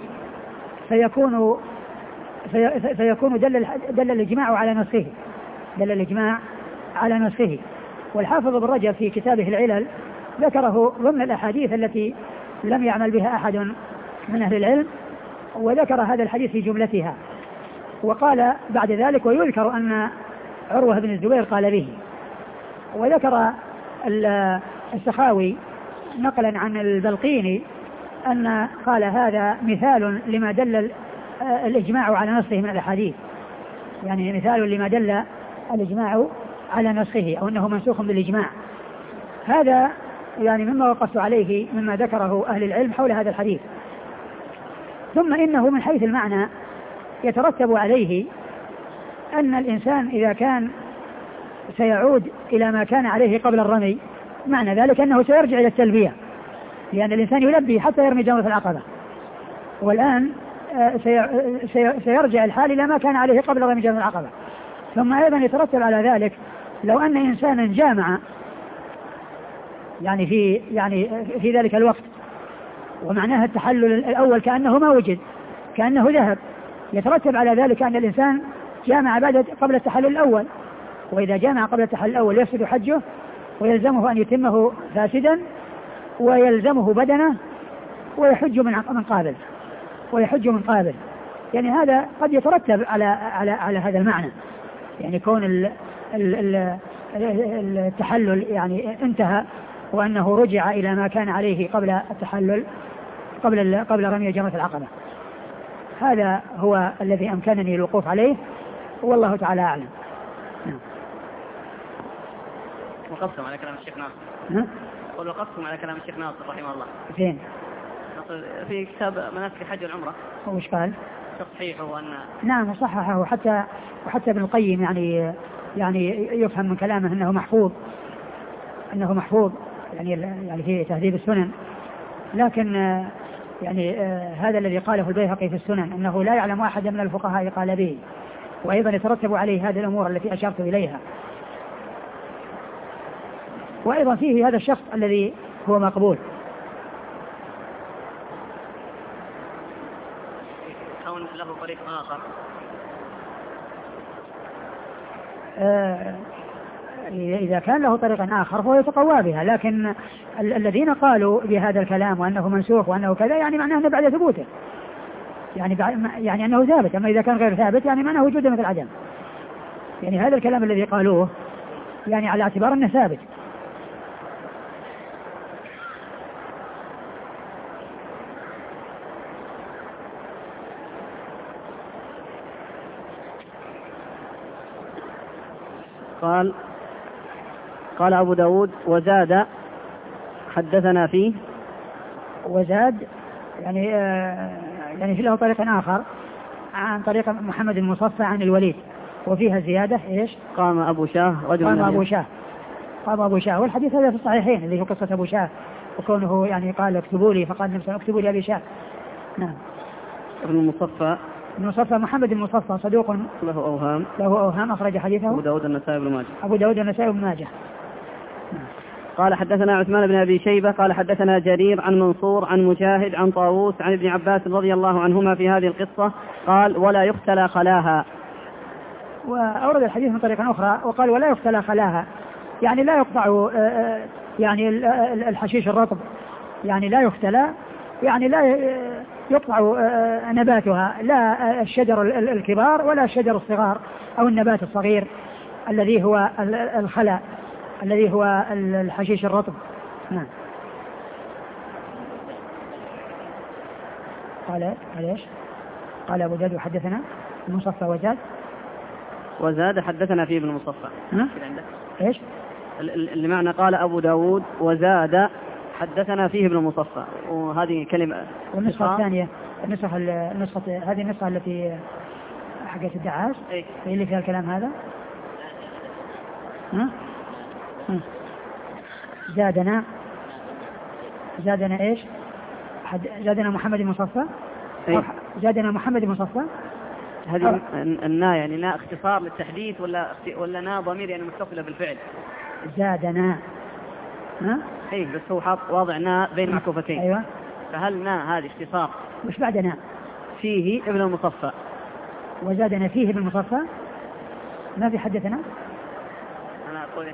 فيكون دل الإجماع على نسخه. والحافظ ابن رجب في كتابه العلل ذكره ضمن الأحاديث التي لم يعمل بها أحد من أهل العلم، وذكر هذا الحديث في جملتها. وقال بعد ذلك ويذكر أن عروة بن الزبير قال به. وذكر السخاوي نقلا عن البلقيني أن قال هذا مثال لما دل الإجماع على نصه من الأحاديث، يعني مثال لما دل الإجماع على نسخه أو أنه منسوخ بالإجماع. هذا يعني مما وقفت عليه مما ذكره أهل العلم حول هذا الحديث. ثم إنه من حيث المعنى يترتب عليه أن الإنسان إذا كان سيعود إلى ما كان عليه قبل الرمي معنى ذلك أنه سيرجع إلى التلبية، لأن الإنسان يلبي حتى يرمي جمرة العقبة، والآن سيرجع الحال إلى ما كان عليه قبل رمي جمرة العقبة. ثم أيضا يترتب على ذلك لو أن إنسانا جامع يعني في ذلك الوقت، ومعناها التحلل الأول كأنه ما وجد، كأنه ذهب، يترتب على ذلك أن الإنسان جامع قبل التحلل الأول، وإذا جامع قبل التحلل الأول يفسد حجه ويلزمه أن يتمه فاسدا ويلزمه بدنه ويحج من قابل. يعني هذا قد يترتب على هذا المعنى، يعني كون التحلل يعني انتهى وأنه رجع إلى ما كان عليه قبل التحلل قبل رمي جمرة العقبة. هذا هو الذي أمكنني الوقوف عليه والله تعالى أعلم. وقفتم على كلام الشيخ ناصر. وقفتم على كلام الشيخ ناصر رحمه الله فين؟ في كتاب مناسك الحج والعمرة. وش قال؟ تصحيحه وأن نعم صححه، وحتى ابن القيم يعني يفهم من كلامه أنه محفوظ يعني في تهذيب السنن. لكن يعني هذا الذي قاله البيهقي في السنن أنه لا يعلم أحد من الفقهاء قال به، وأيضا يترتب عليه هذه الأمور التي أشرت إليها. وأيضا فيه هذا الشخص الذي هو مقبول، كون له طريق آخر. إذا كان له طريق آخر فهو يتقوى بها، لكن الذين قالوا بهذا الكلام وأنه منسوخ وأنه كذا يعني معناه أنه بعد ثبوته، يعني أنه ثابت. أما إذا كان غير ثابت يعني معناه وجوده مثل عدم. يعني هذا الكلام الذي قالوه يعني على اعتبار أنه ثابت. قال أبو داود وزاد حدثنا فيه، وزاد يعني في له طريق آخر عن طريق محمد المصفى عن الوليد، وفيها زيادة إيش؟ قام أبو شاه رجل قام أبو شاه، والحديث هذا في الصحيحين اللي هو قصة أبو شاه، وكونه يعني قال اكتبوا لي، فقال نفسه اكتبوا لي أبي شاه. نعم. ابن المصفى محمد المصفى صدوق له أوهام أخرج حديثه أبو داود النسائي بن ماجه. قال حدثنا عثمان بن أبي شيبة قال حدثنا جرير عن منصور عن مجاهد عن طاووس عن ابن عباس رضي الله عنهما في هذه القصة قال ولا يختلى خلاها. وأورد الحديث من طريقة أخرى وقال ولا يختلى خلاها، يعني لا يقطع يعني الحشيش الرطب، يعني لا يختلى، يعني لا يقطع نباتها، لا الشجر الكبار ولا الشجر الصغار أو النبات الصغير الذي هو الخلا الذي هو الحشيش الرطب. نعم. قال ايش؟ قال أبو داود حدثنا المصفى وزاد حدثنا فيه ابن المصفى. ايش اللي معنى قال أبو داود وزاد حدثنا فيه ابن المصفى، وهذه كلمة. والنسخة الثانية هذه النسخة التي حقت الدعاش هي اللي فيها الكلام هذا. زادنا ايش؟ زادنا محمد المصفى. زادنا محمد المصفى. هذه النا يعني نا اختصار للتحديث ولا نا ضمير يعني متصلة بالفعل؟ زادنا بس هو حاط واضع نا بين معكوفتين. ايوه. فهل نا هذه اختصار؟ وش بعدنا؟ فيه ابن المصفى. وزادنا فيه ابن المصفى. ما في حدثنا؟ أنا أقول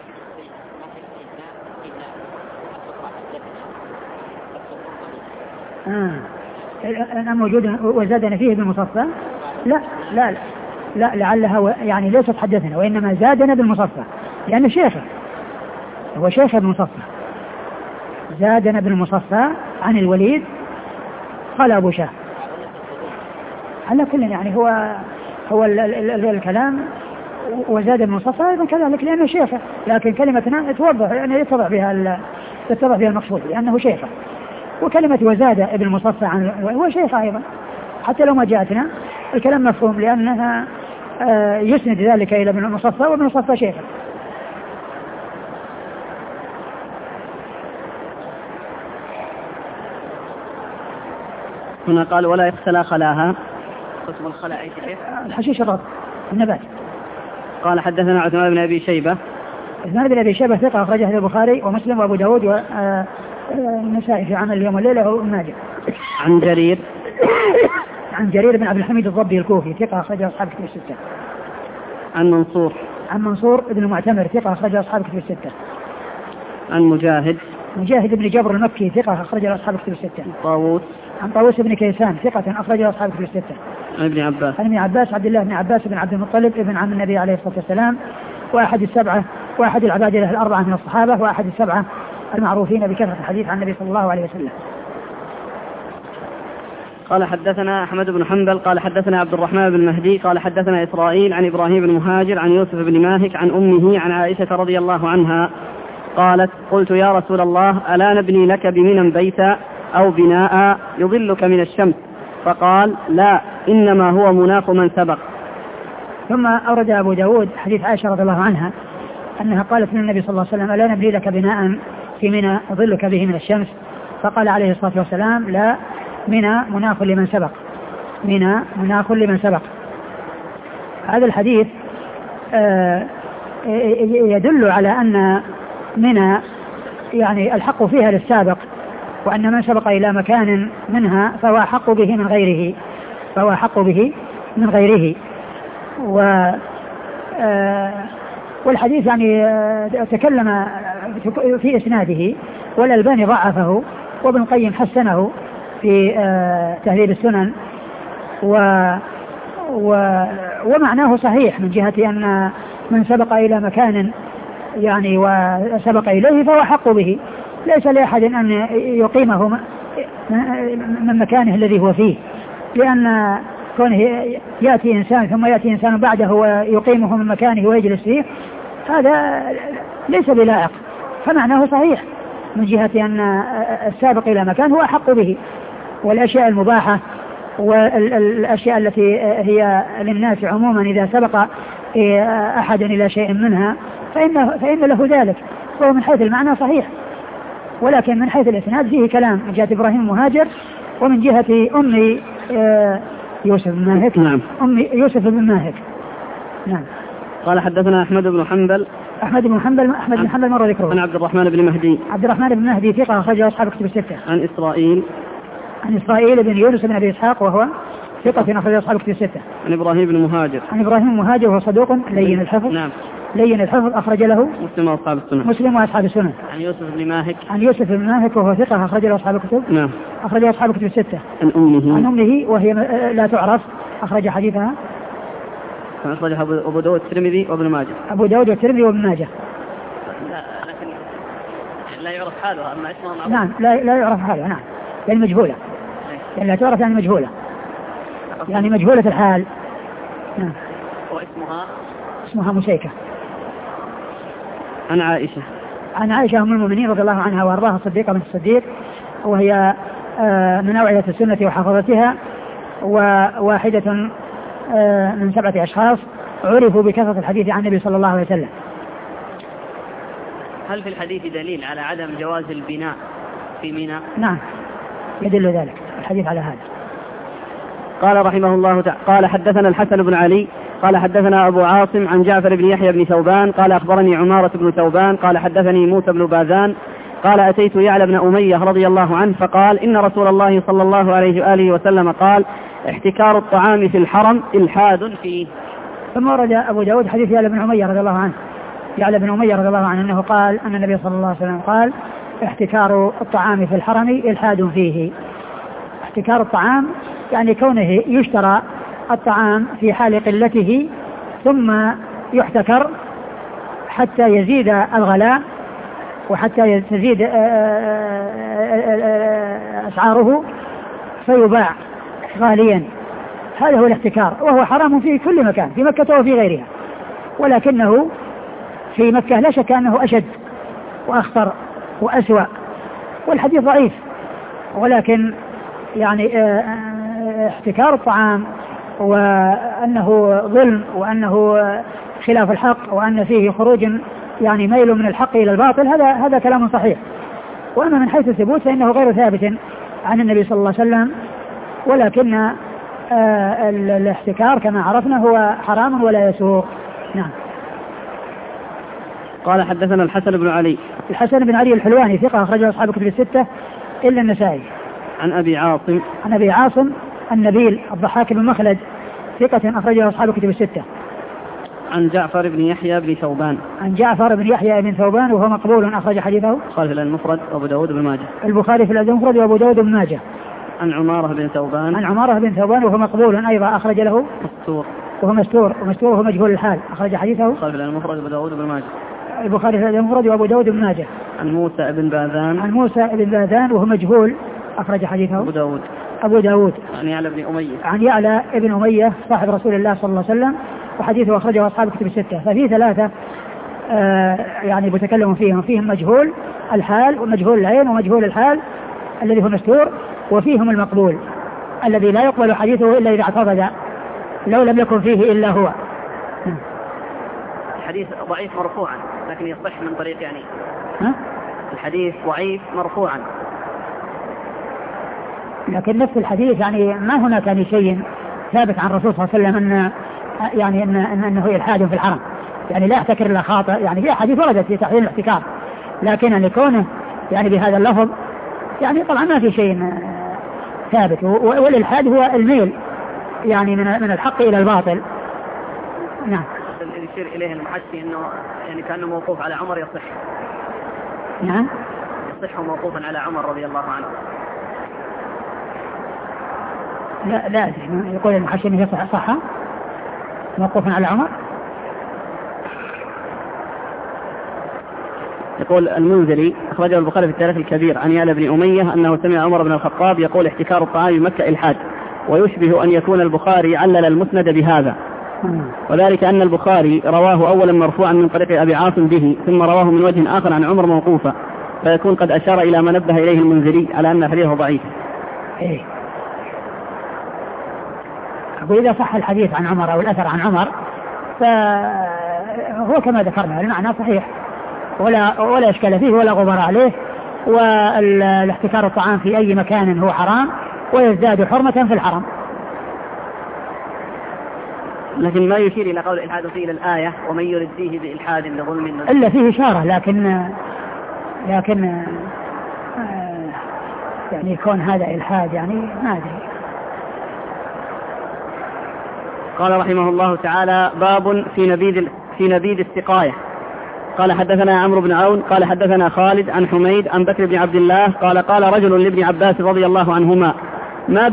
أنا موجود وزادنا فيه ابن المصفى. لا لعلها يعني ليست حدثنا، وإنما زادنا بالمصفى لأنه شيخه، هو شيخ ابن المصفى. زادنا بالمصفى عن الوليد قال أبو شاه. على كل يعني هو الكلام وزاد المصفى أيضا كذلك لأنه شيخه، لكن كلمتنا توضح يعني يتضح بها المقصود لأنه شيخه، وكلمة وزاد ابن المصفى عن هو شيخ أيضا حتى لو ما جاءتنا الكلام مفهوم لأنها يسند ذلك إلى ابن المصفى وابن المصفى شيخه. هنا قال ولا يختلى خلاها. قسم الخلاء أي شيء؟ الحشيش الرطب النبات. قال حدثنا عثمان بن أبي شيبة. ثقة أخرجه البخاري ومسلم وأبو داود والنسائي في عمل اليوم والليلة وابن ماجه. عن جرير بن عبد الحميد الضبي الكوفي ثقة أخرجه أصحاب كتب الستة. عن منصور بن معتمر ثقة أخرجه أصحاب كتب الستة. عن مجاهد بن جبر المكي ثقة أخرجه أصحاب كتب الستة. عن طاووس بن كيسان ثقة أخرجه أصحاب كتب الستة. عن ابن عباس عبد الله بن عباس بن عبد المطلب ابن عم النبي عليه الصلاة والسلام، وأحد السبعة وأحد العبادلة الأربعة من الصحابة، وأحد السبعة المعروفين بكثرة الحديث عن النبي صلى الله عليه وسلم. قال حدثنا أحمد بن حنبل قال حدثنا عبد الرحمن بن مهدي قال حدثنا إسرائيل عن إبراهيم بن مهاجر عن يوسف بن ماهك عن أمه عن عائشة رضي الله عنها قالت قلت يا رسول الله ألا نبني لك بمنى بيتا أو بناء يظلك من الشمس؟ فقال لا إنما هو مناخ من سبق. ثم أورد أبو داود حديث عائشة رضي الله عنها أنها قالت للنبي صلى الله عليه وسلم ألا نبني لك بناء في منى يظلك به من الشمس؟ فقال عليه الصلاة والسلام لا، منى مناخ لمن سبق. هذا الحديث يدل على أن منى يعني الحق فيها للسابق، وأن من سبق إلى مكان منها فهو أحق به من غيره. والحديث يعني تكلم في إسناده والألباني ضعفه وابن القيم حسنه في تهذيب السنن، ومعناه صحيح من جهة أن من سبق إلى مكان يعني وسبق إليه فهو حق به، ليس لأحد أن يقيمه من مكانه الذي هو فيه، لأن كونه يأتي إنسان ثم يأتي إنسان بعده ويقيمه من مكانه ويجلس فيه هذا ليس بلائق، فمعناه صحيح من جهة أن السابق إلى مكان هو أحق به. والأشياء المباحة والأشياء التي هي للناس عموما إذا سبق أحد إلى شيء منها فإن له ذلك، وهو من حيث المعنى صحيح، ولكن من حيث الإسناد فيه كلام من جهة إبراهيم مهاجر ومن جهة أم يوسف بن ماهك. نعم. أم يوسف بن ماهك. نعم. قال حدثنا أحمد بن حنبل. أحمد بن حنبل مر ذكره. عن عبد الرحمن بن مهدي. عبد الرحمن بن مهدي ثقة أخرجه أصحاب كتب الستة. عن إسرائيل بن يونس بن أبي إسحاق وهو ثقة أخرجه أصحاب كتب الستة. عن إبراهيم بن مهاجر. عن إبراهيم مهاجر وهو صدوق لين الحفظ. نعم. لين الحفظ أخرج له مسلم وأصحاب السنن. عن يوسف بن ماهك. عن يوسف بن ماهك وهو ثقة أخرج له أصحاب الكتب. نعم. أخرج له أصحاب الكتب الستة. عن أمه وهي لا تعرف، أخرج حديثها. أخرجها أبو داود والترمذي وابن ماجه. أبو داود والترمذي وابن ماجه. لكن لا يعرف حالها، أما اسمها معروف. نعم لا يعرف حالها. نعم يعني مجهولة، يعني لا تعرف يعني مجهولة، يعني مجهولة الحال. نعم. اسمها مسيكة. عن عائشة أم المؤمنين رضي الله عنها وأرضاها الصديقة بنت الصديق، وهي من أوعية السنة وحفظتها، وواحدة من 7 أشخاص عرفوا بكثرة الحديث عن النبي صلى الله عليه وسلم. هل في الحديث دليل على عدم جواز البناء في منى؟ نعم يدل ذلك الحديث على هذا. قال رحمه الله تعالى قال حدثنا الحسن بن علي قال حدثنا أبو عاصم عن جعفر بن يحيى بن ثوبان قال أخبرني عمارة بن ثوبان قال حدثني موسى بن باذان قال أتيت يعلى بن أمية رضي الله عنه فقال إن رسول الله صلى الله عليه وآله وسلم قال احتكار الطعام في الحرم إلحاد فيه. ثم ورد أبو داود حديث يعلى بن أمية رضي الله عنه أنه قال أن النبي صلى الله عليه وسلم قال احتكار الطعام في الحرم إلحاد فيه. احتكار الطعام يعني كونه يشترى الطعام في حال قلته ثم يحتكر حتى يزيد الغلاء وحتى تزيد أسعاره فيباع غاليا. هذا هو الاحتكار، وهو حرام في كل مكان في مكة وفي غيرها، ولكنه في مكة لا شك أنه أشد وأخطر وأسوأ، والحديث ضعيف، ولكن يعني احتكار الطعام وأنه ظلم وأنه خلاف الحق وأن فيه خروج يعني ميل من الحق إلى الباطل، هذا كلام صحيح. وأما من حيث الثبوت فإنه غير ثابت عن النبي صلى الله عليه وسلم، ولكن الاحتكار كما عرفنا هو حرام ولا يسوغ. نعم. قال حدثنا الحسن بن علي الحلواني ثقة أخرجه أصحاب الكتب الستة إلا النسائي. عن أبي عاصم النبيل الضحاك بن مخلد ثقة أخرجه أصحاب الكتب الستة. عن جعفر بن يحيى بن ثوبان وهو مقبول أخرج حديثه البخاري في المفرد وأبو داود بن ماجه. البخاري في المفرد وأبو داود بن ماجه. عن عمارة بن ثوبان وهو مقبول أيضا أخرج له مستور وهو مجهول الحال أخرج حديثه البخاري في المفرد وأبو داود بن ماجه. البخاري في المفرد وأبو داود بن ماجه. عن موسى بن باذان وهو مجهول أخرج حديثه أبو داود. عن يعلى بن أمية صاحب رسول الله صلى الله عليه وسلم، وحديثه أخرجه أصحاب الكتب الستة. ففي 3 يعني متكلم فيهم مجهول الحال ومجهول العين ومجهول الحال الذي هو مستور، وفيهم المقبول الذي لا يقبل حديثه إلا إذا اعتضد لو لم يكن فيه إلا هو. الحديث ضعيف مرفوعا لكن يصح من طريق الحديث ضعيف مرفوعا لكن نفس الحديث يعني ما هناك يعني شيء ثابت عن الرسول صلى الله عليه وسلم أنه إلحاد في الحرم، يعني لا يحتكر إلا خاطئ. يعني في حديث وردت في تحريم الاحتكار، لكن أن يكونه يعني بهذا اللفظ يعني طبعا ما في شيء ثابت. والإلحاد هو الميل يعني من الحق إلى الباطل. نعم. الذي يشير إليه المحسي أنه يعني كأنه موقوف على عمر يصح. نعم. يصح موقوفا على عمر رضي الله عنه. لا يقول المحسي أنه صح موقوفا على عمر. يقول المنذري أخرجه البخاري في التاريخ الكبير عن يعلى بن أمية أنه سمع عمر بن الخطاب يقول احتكار الطعام بمكة إلحاد، ويشبه أن يكون البخاري علل المسند بهذا، وذلك أن البخاري رواه أولا مرفوعا من طريق أبي عاصم به، ثم رواه من وجه آخر عن عمر موقوفا، فيكون قد أشار إلى ما نبه إليه المنذري على أن حديثه ضعيف. إذا صح الحديث عن عمر أو الأثر عن عمر فهو كما ذكرنا المعنى صحيح ولا إشكال فيه ولا غبار عليه. والاحتكار الطعام في أي مكان هو حرام ويزداد حرمة في الحرم. لكن ما يشير إلى قول الإلحاد فيه إلى الآية ومن يرد فيه بإلحاد لظلم إلا فيه إشارة لكن يعني يكون هذا إلحاد يعني ما أدري. قال رحمه الله تعالى باب في نبيذ السقاية. قال حدثنا عمرو بن عون قال حدثنا خالد عن حميد عن بكر بن عبد الله قال قال رجل لابن عباس رضي الله عنهما ما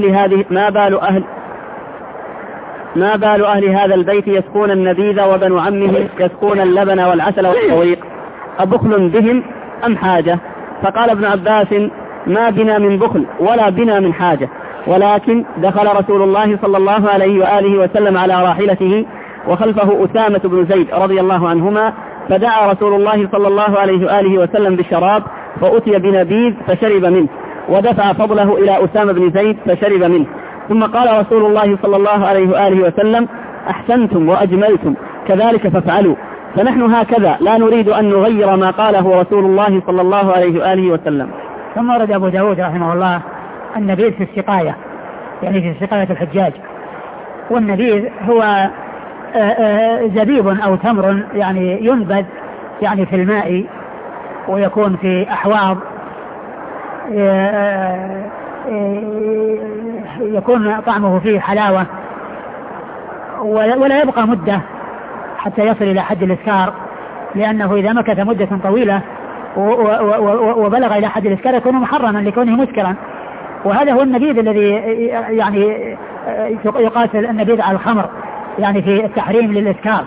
بال أهل هذا البيت يسقون النبيذ وبنو عمه يسقون اللبن والعسل والطويق أبخل بهم أم حاجة؟ فقال ابن عباس ما بنا من بخل ولا بنا من حاجة، ولكن دخل رسول الله صلى الله عليه وآله وسلم على راحلته وخلفه أسامة بن زيد رضي الله عنهما، فدعا رسول الله صلى الله عليه وآله وسلم بالشراب فأتي بنبيذ فشرب منه، ودفع فضله إلى أسامة بن زيد فشرب منه. ثم قال رسول الله صلى الله عليه وآله وسلم أحسنتم وأجملتم كذلك فافعلوا، فنحن هكذا لا نريد أن نغير ما قاله رسول الله صلى الله عليه وآله وسلم. ثم ورد أبو داود رحمه الله النبيذ في السقاية، يعني في سقاية الحجاج. والنبيذ هو زبيب أو تمر يعني ينبذ يعني في الماء ويكون في أحواض يكون طعمه فيه حلاوة ولا يبقى مدة حتى يصل إلى حد الإسكار، لأنه إذا مكث مدة طويلة وبلغ إلى حد الإسكار يكون محرما لكونه مسكرا. وهذا هو النبيذ الذي يعني يقاس النبيذ على الخمر يعني في التحريم للإسكار.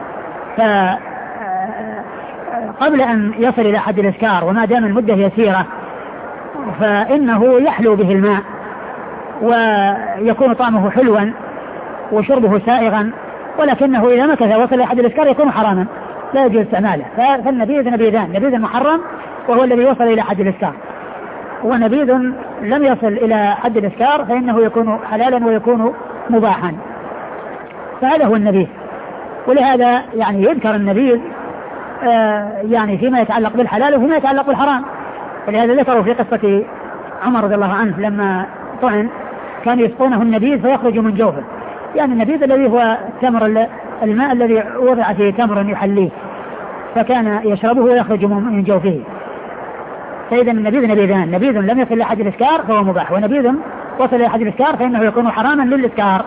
فقبل أن يصل إلى حد الإسكار وما دام المدة يسيرة فإنه يحلو به الماء ويكون طعمه حلوا وشربه سائغا، ولكنه إذا مكث وصل إلى حد الإسكار يكون حراما لا يجوز استعماله. فالنبيذ نبيذان، نبيذ محرم وهو الذي وصل إلى حد الإسكار، ونبيذ لم يصل إلى حد الإسكار فإنه يكون حلالا ويكون مباحا. فهذا هو النبيذ. ولهذا يعني يذكر النبيذ يعني فيما يتعلق بالحلال وفيما يتعلق بالحرام. ولهذا ذكروا في قصة عمر رضي الله عنه لما طعن كان يسقونه النبيذ فيخرج من جوفه، يعني النبيذ الذي هو تمر الماء الذي وضع فيه تمر يحليه فكان يشربه ويخرج من جوفه. فإذا النبيذ نبيذان، نبيذ لم يصل إلى حد الإسكار فهو مباح، ونبيذ وصل إلى حد الإسكار فإنه يكون حراما للإسكار.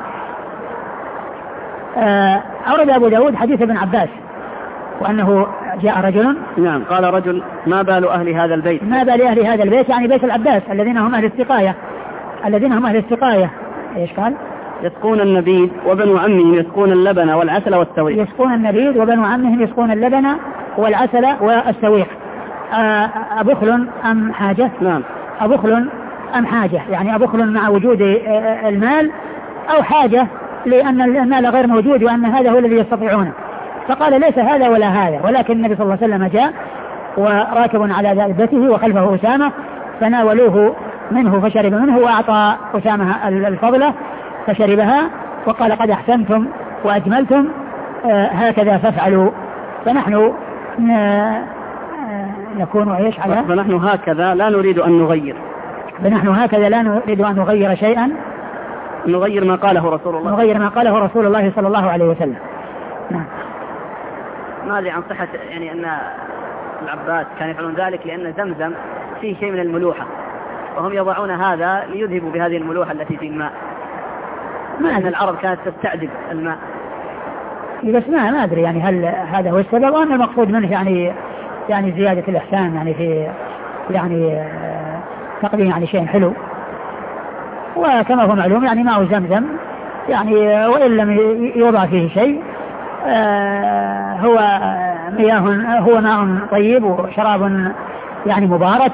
أورد أبو داود حديث ابن عباس وأنه جاء رجل، نعم، قال رجل ما بال أهل هذا البيت، ما بال أهل هذا البيت يعني بيت العباس الذين هم أهل السقاية. إيش قال؟ يسقون النبيذ وبنو عمهم يسقون اللبن والعسل والسويق. يسقون النبيذ وبنو عمهم يسقون اللبن والعسل والسويق. أبخل أم حاجة؟ نعم، أبخل أم حاجة، يعني أبخل مع وجود المال أو حاجة لأن المال غير موجود وأن هذا هو الذي يستطيعونه. فقال ليس هذا ولا هذا، ولكن النبي صلى الله عليه وسلم جاء وراكب على دابته وخلفه أسامة فناولوه منه فشرب منه وأعطى أسامة الفضلة فشربها وقال قد أحسنتم وأجملتم هكذا فافعلوا. فنحن نكون عيش على فنحن هكذا لا نريد أن نغير، فنحن هكذا لا نريد أن نغير شيئا، نغير ما قاله رسول الله، نغير ما قاله رسول الله صلى الله عليه وسلم. نعم. ماذا عن صحة يعني أن العباس كان يفعلون ذلك لأن زمزم فيه شيء من الملوحة وهم يضعون هذا ليذهبوا بهذه الملوحة التي في الماء، لأن العرب كانت تستعجب الماء. بس ما أدري يعني هل هذا هو السبب وأن المقصود منه يعني زيادة الإحسان يعني في يعني تقديم يعني شيء حلو. وكما هو معلوم يعني ماء زمزم يعني وإن لم يوضع فيه شيء هو ماء طيب وشراب يعني مبارك،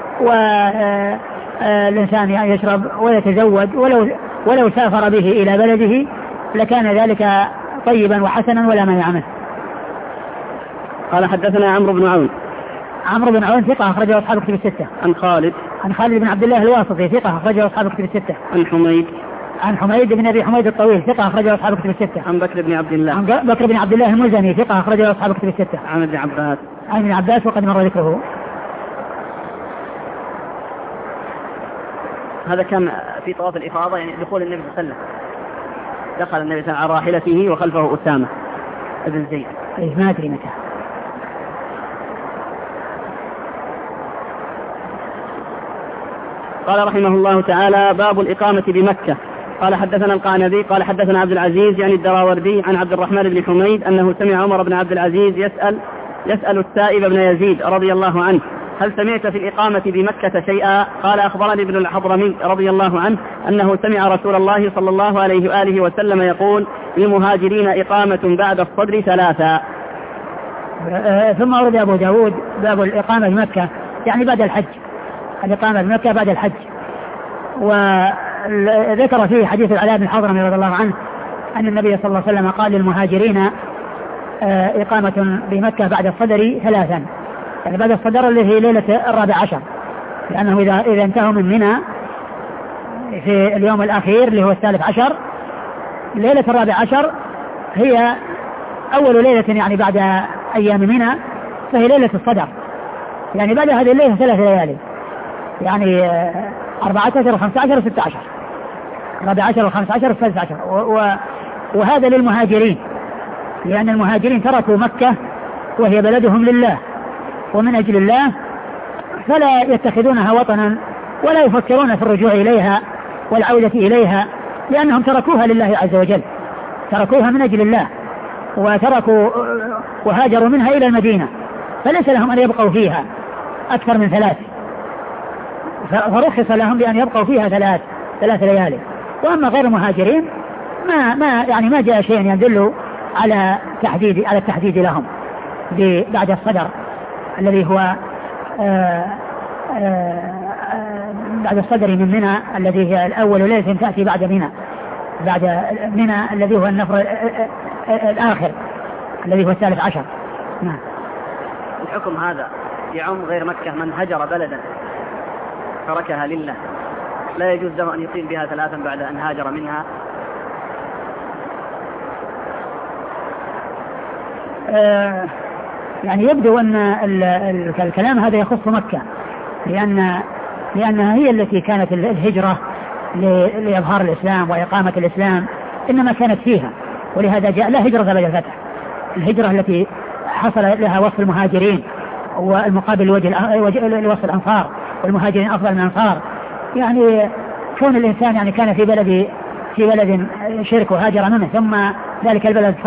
والإنسان يعني يشرب ويتزود ولو سافر به إلى بلده لكان ذلك طيبا وحسنا ولا مانع منه. قال حدثنا عمرو بن عون ثقة أخرجه أصحاب كتب الستة. عن خالد بن عبد الله الواسطي ثقة أخرجه أصحاب كتب الستة. عن عن حميد بن أبي حميد الطويل ثقة أخرجه أصحاب كتب الستة. عن بكر بن عبد الله. عن بكر بن عبد الله المزني ثقة أخرجه أصحاب كتب الستة. عن ابن عباس. عن ابن عباس وقد مر ذكره. هذا كان في طواف الإفاضة، يعني دخول النبي صلى الله عليه وسلم، دخل النبي صلى الله عليه وسلم على راحلته وخلفه أسامة بن زيد. ما أدري متى. قال رحمه الله تعالى: باب الإقامة بمكة. قال حدثنا القعنبي قال حدثنا عبد العزيز يعني الدراوردي عن عبد الرحمن بن حميد أنه سمع عمر بن عبد العزيز يسأل السائب بن يزيد رضي الله عنه: هل سمعت في الإقامة بمكة شيئا؟ قال: أخبرني ابن الحضرمي رضي الله عنه أنه سمع رسول الله صلى الله عليه وآله وسلم يقول: للمهاجرين إقامة بعد الصدر 3. ثم ورد أبو داود باب الإقامة بمكة يعني بعد الحج، الإقامة بمكة بعد الحج. وذكر فيه حديث العلاء بن الحضرمي رضي الله عنه أن النبي صلى الله عليه وسلم قال للمهاجرين إقامة بمكة بعد الصدر 3، يعني بعد الصدر اللي هي ليلة 14، لأنه إذا انتهوا من منى في اليوم الأخير اللي هو 13، ليلة 14 هي أول ليلة يعني بعد أيام منى، فهي ليلة الصدر، يعني بعد هذه الليلة 3 ليالي، يعني 14 و15 و16، 14 و15 و16. وهذا للمهاجرين، لأن المهاجرين تركوا مكة وهي بلدهم لله ومن أجل الله، فلا يتخذونها وطنا ولا يفكرون في الرجوع إليها والعودة إليها، لأنهم تركوها لله عز وجل، تركوها من أجل الله وتركوا وهاجروا منها إلى المدينة، فليس لهم أن يبقوا فيها أكثر من 3، فرخص لهم بأن يبقوا فيها 3 ليالي. وأما غير المهاجرين ما جاء شيء يدل على التحديد لهم بعد الصدر الذي هو بعد الصدر من منى، الذي هي الأول ليلة تأتي بعد منى الذي هو النفر الآخر الذي هو 13. نعم. الحكم هذا يعم غير مكة، من هجر بلدا تركها لله لا يجوز له أن يقيم بها 3 بعد أن هاجر منها؟ يعني يبدو أن الكلام هذا يخص مكة، لأنها هي التي كانت الهجرة لإظهار الإسلام وإقامة الإسلام إنما كانت فيها، ولهذا جاء لا هجرة بعد الفتح. الهجرة التي حصل لها وصف المهاجرين والمقابل لوصف الأنصار، والمهاجرين أفضل من الأنصار، يعني كون الإنسان يعني كان في بلد شرك وهاجر منه، ثم ذلك البلد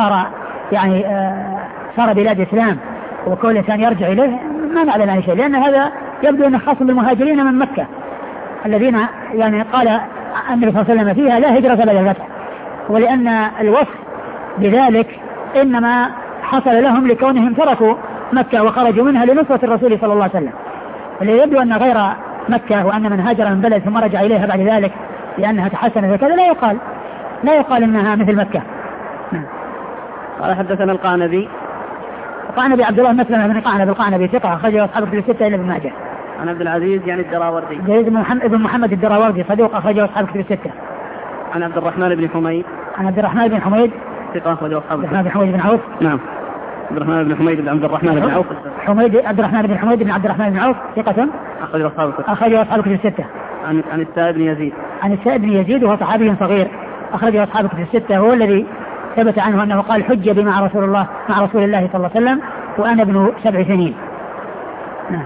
صار بلاد إسلام، وكل إنسان يرجع إليه ما نعلم عن شيء، لأن هذا يبدو أنه خاص بالمهاجرين من مكة الذين يعني قال النبي صلى الله عليه وسلم فيها لا هجرة بعد الفتح، ولأن الوصف بذلك إنما حصل لهم لكونهم تركوا مكة وخرجوا منها لنصرة الرسول صلى الله عليه وسلم. يبدو أن غير مكة وأن من هاجر من بلد ثم رجع إليها بعد ذلك لأنها تحسنت وكذا لا يقال إنها مثل مكة. قال حدثنا القعنبي عبد الله مسلمة بن قعنب القعنبي ثقة أخرجه أصحاب الكتب الستة إلا ابن ماجه. عن عبد العزيز يعني الدراوردي زيد بن محمد الدراوردي صدوق أخرجه أصحاب الكتب الستة. عن عبد الرحمن بن حميد ثقة أخرجه أصحاب الكتب. عبد الرحمن بن حميد بن عوف. نعم. عبد الرحمن بن حميد بن عبد الرحمن بن عوف. عبد الرحمن بن حميد بن عبد الرحمن بن عوف ثقة أخرجه أصحاب الكتب الستة. عن السائب بن يزيد. عن السائب بن يزيد وهو صحابي صغير أخرجه أصحاب الكتب الستة، هو الذي ثبت عنه أنه قال حج بي مع رسول الله صلى الله عليه وسلم وأنا ابن 7 سنين. نعم.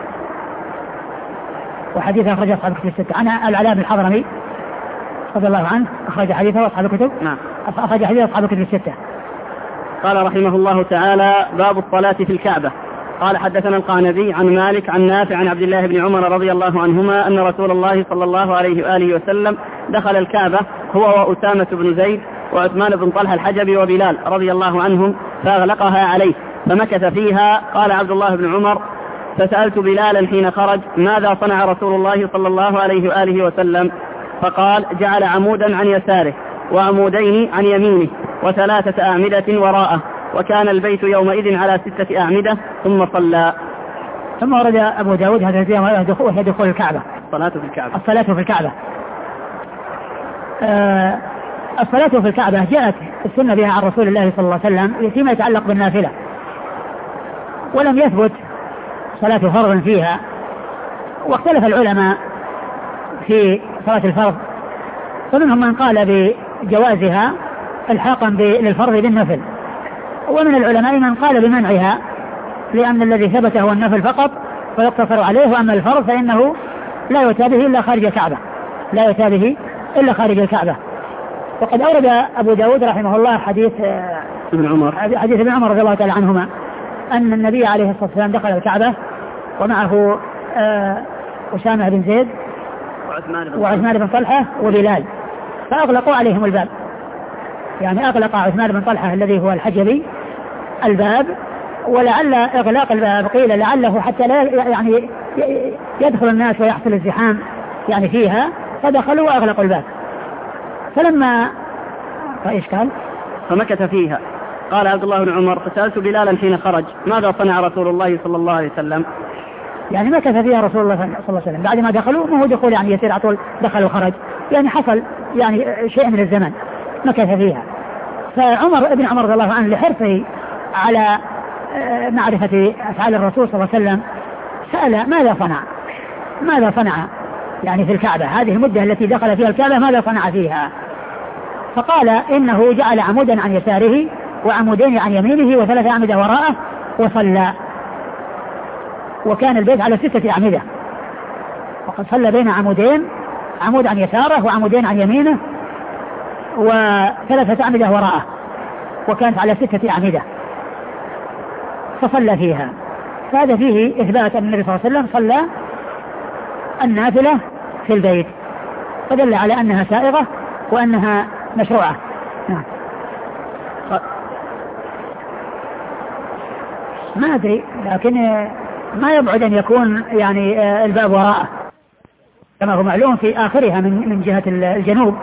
وحديث أخرجه أصحاب الكتب الستة. عن العلاء بن الحضرمي رضي الله عنه أخرج حديثه أصحاب الكتب. نعم. أخرج حديث أصحاب الكتب الستة. قال رحمه الله تعالى: باب الصلاة في الكعبة. قال حدثنا القعنبي عن مالك عن نافع عن عبد الله بن عمر رضي الله عنهما أن رسول الله صلى الله عليه وآله وسلم دخل الكعبة هو وأسامة بن زيد وعثمان بن طلحة الحجبي وبلال رضي الله عنهم فأغلقها عليه فمكث فيها. قال عبد الله بن عمر: فسألت بلالا حين خرج ماذا صنع رسول الله صلى الله عليه وآله وسلم؟ فقال: جعل عمودا عن يساره وعمودين عن يمينه و3 أعمدة وراءه، وكان البيت يومئذ على 6 أعمدة ثم صلى. ثم ورد أبو داود هذا الفيديو وهي دخول الكعبة. الصلاة في الكعبة. الصلاة في الكعبة جاءت السنة بها عن رسول الله صلى الله عليه وسلم فيما يتعلق بالنافلة، ولم يثبت صلاة فرض فيها، واختلف العلماء في صلاة الفرض، فمنهم من قال بجوازها الحاقا للفرض بالنفل، ومن العلماء من قال بمنعها لأن الذي ثبت هو النفل فقط فيقتصر عليه، وأما الفرض فإنه لا يؤتى به إلا خارج الكعبة، لا يؤتى به إلا خارج الكعبة. وقد أورد أبو داود رحمه الله حديث ابن عمر رضي الله تعالى عنهما أن النبي عليه الصلاة والسلام دخل الكعبة ومعه أسامة بن زيد وعثمان بن طلحة وبلال، فأغلقوا عليهم الباب، يعني أغلق عثمان بن طلحة الذي هو الحجبي الباب، ولعل إغلاق الباب قيل لعله حتى لا يعني يدخل الناس ويحصل الزحام يعني فيها، فدخلوا وأغلقوا الباب. فلما إيش قال؟ فمكث فيها. قال عبد الله بن عمر فسألت بلالا حين خرج ماذا صنع رسول الله صلى الله عليه وسلم؟ يعني مكث فيها رسول الله صلى الله عليه وسلم بعد ما دخلوا، ما هو دخول يعني يصير على طول دخل وخرج، يعني حصل يعني شيء من الزمن مكث فيها. فعمر ابن عمر رضي الله عنه لحرصه على معرفة أفعال الرسول صلى الله عليه وسلم سأل ماذا صنع يعني في الكعبة، هذه المدة التي دخل فيها الكعبة ماذا صنع فيها؟ فقال إنه جعل عمودا عن يساره وعمودين عن يمينه وثلاث أعمدة وراءه وصلى، وكان البيت على 6 أعمدة، وقد صلى بين عمودين، عمود عن يساره وعمودين عن يمينه و3 أعمدة وراءه، وكانت على 6 أعمدة فصلى فيها. فهذا فيه إثبات أن النبي صلى الله عليه وسلم صلى النافلة في البيت، فدل على أنها سائغة وأنها مشروعة. نعم. ما أدري، لكن ما يبعد أن يكون يعني الباب وراءه كما هو معلوم في آخرها من جهة الجنوب،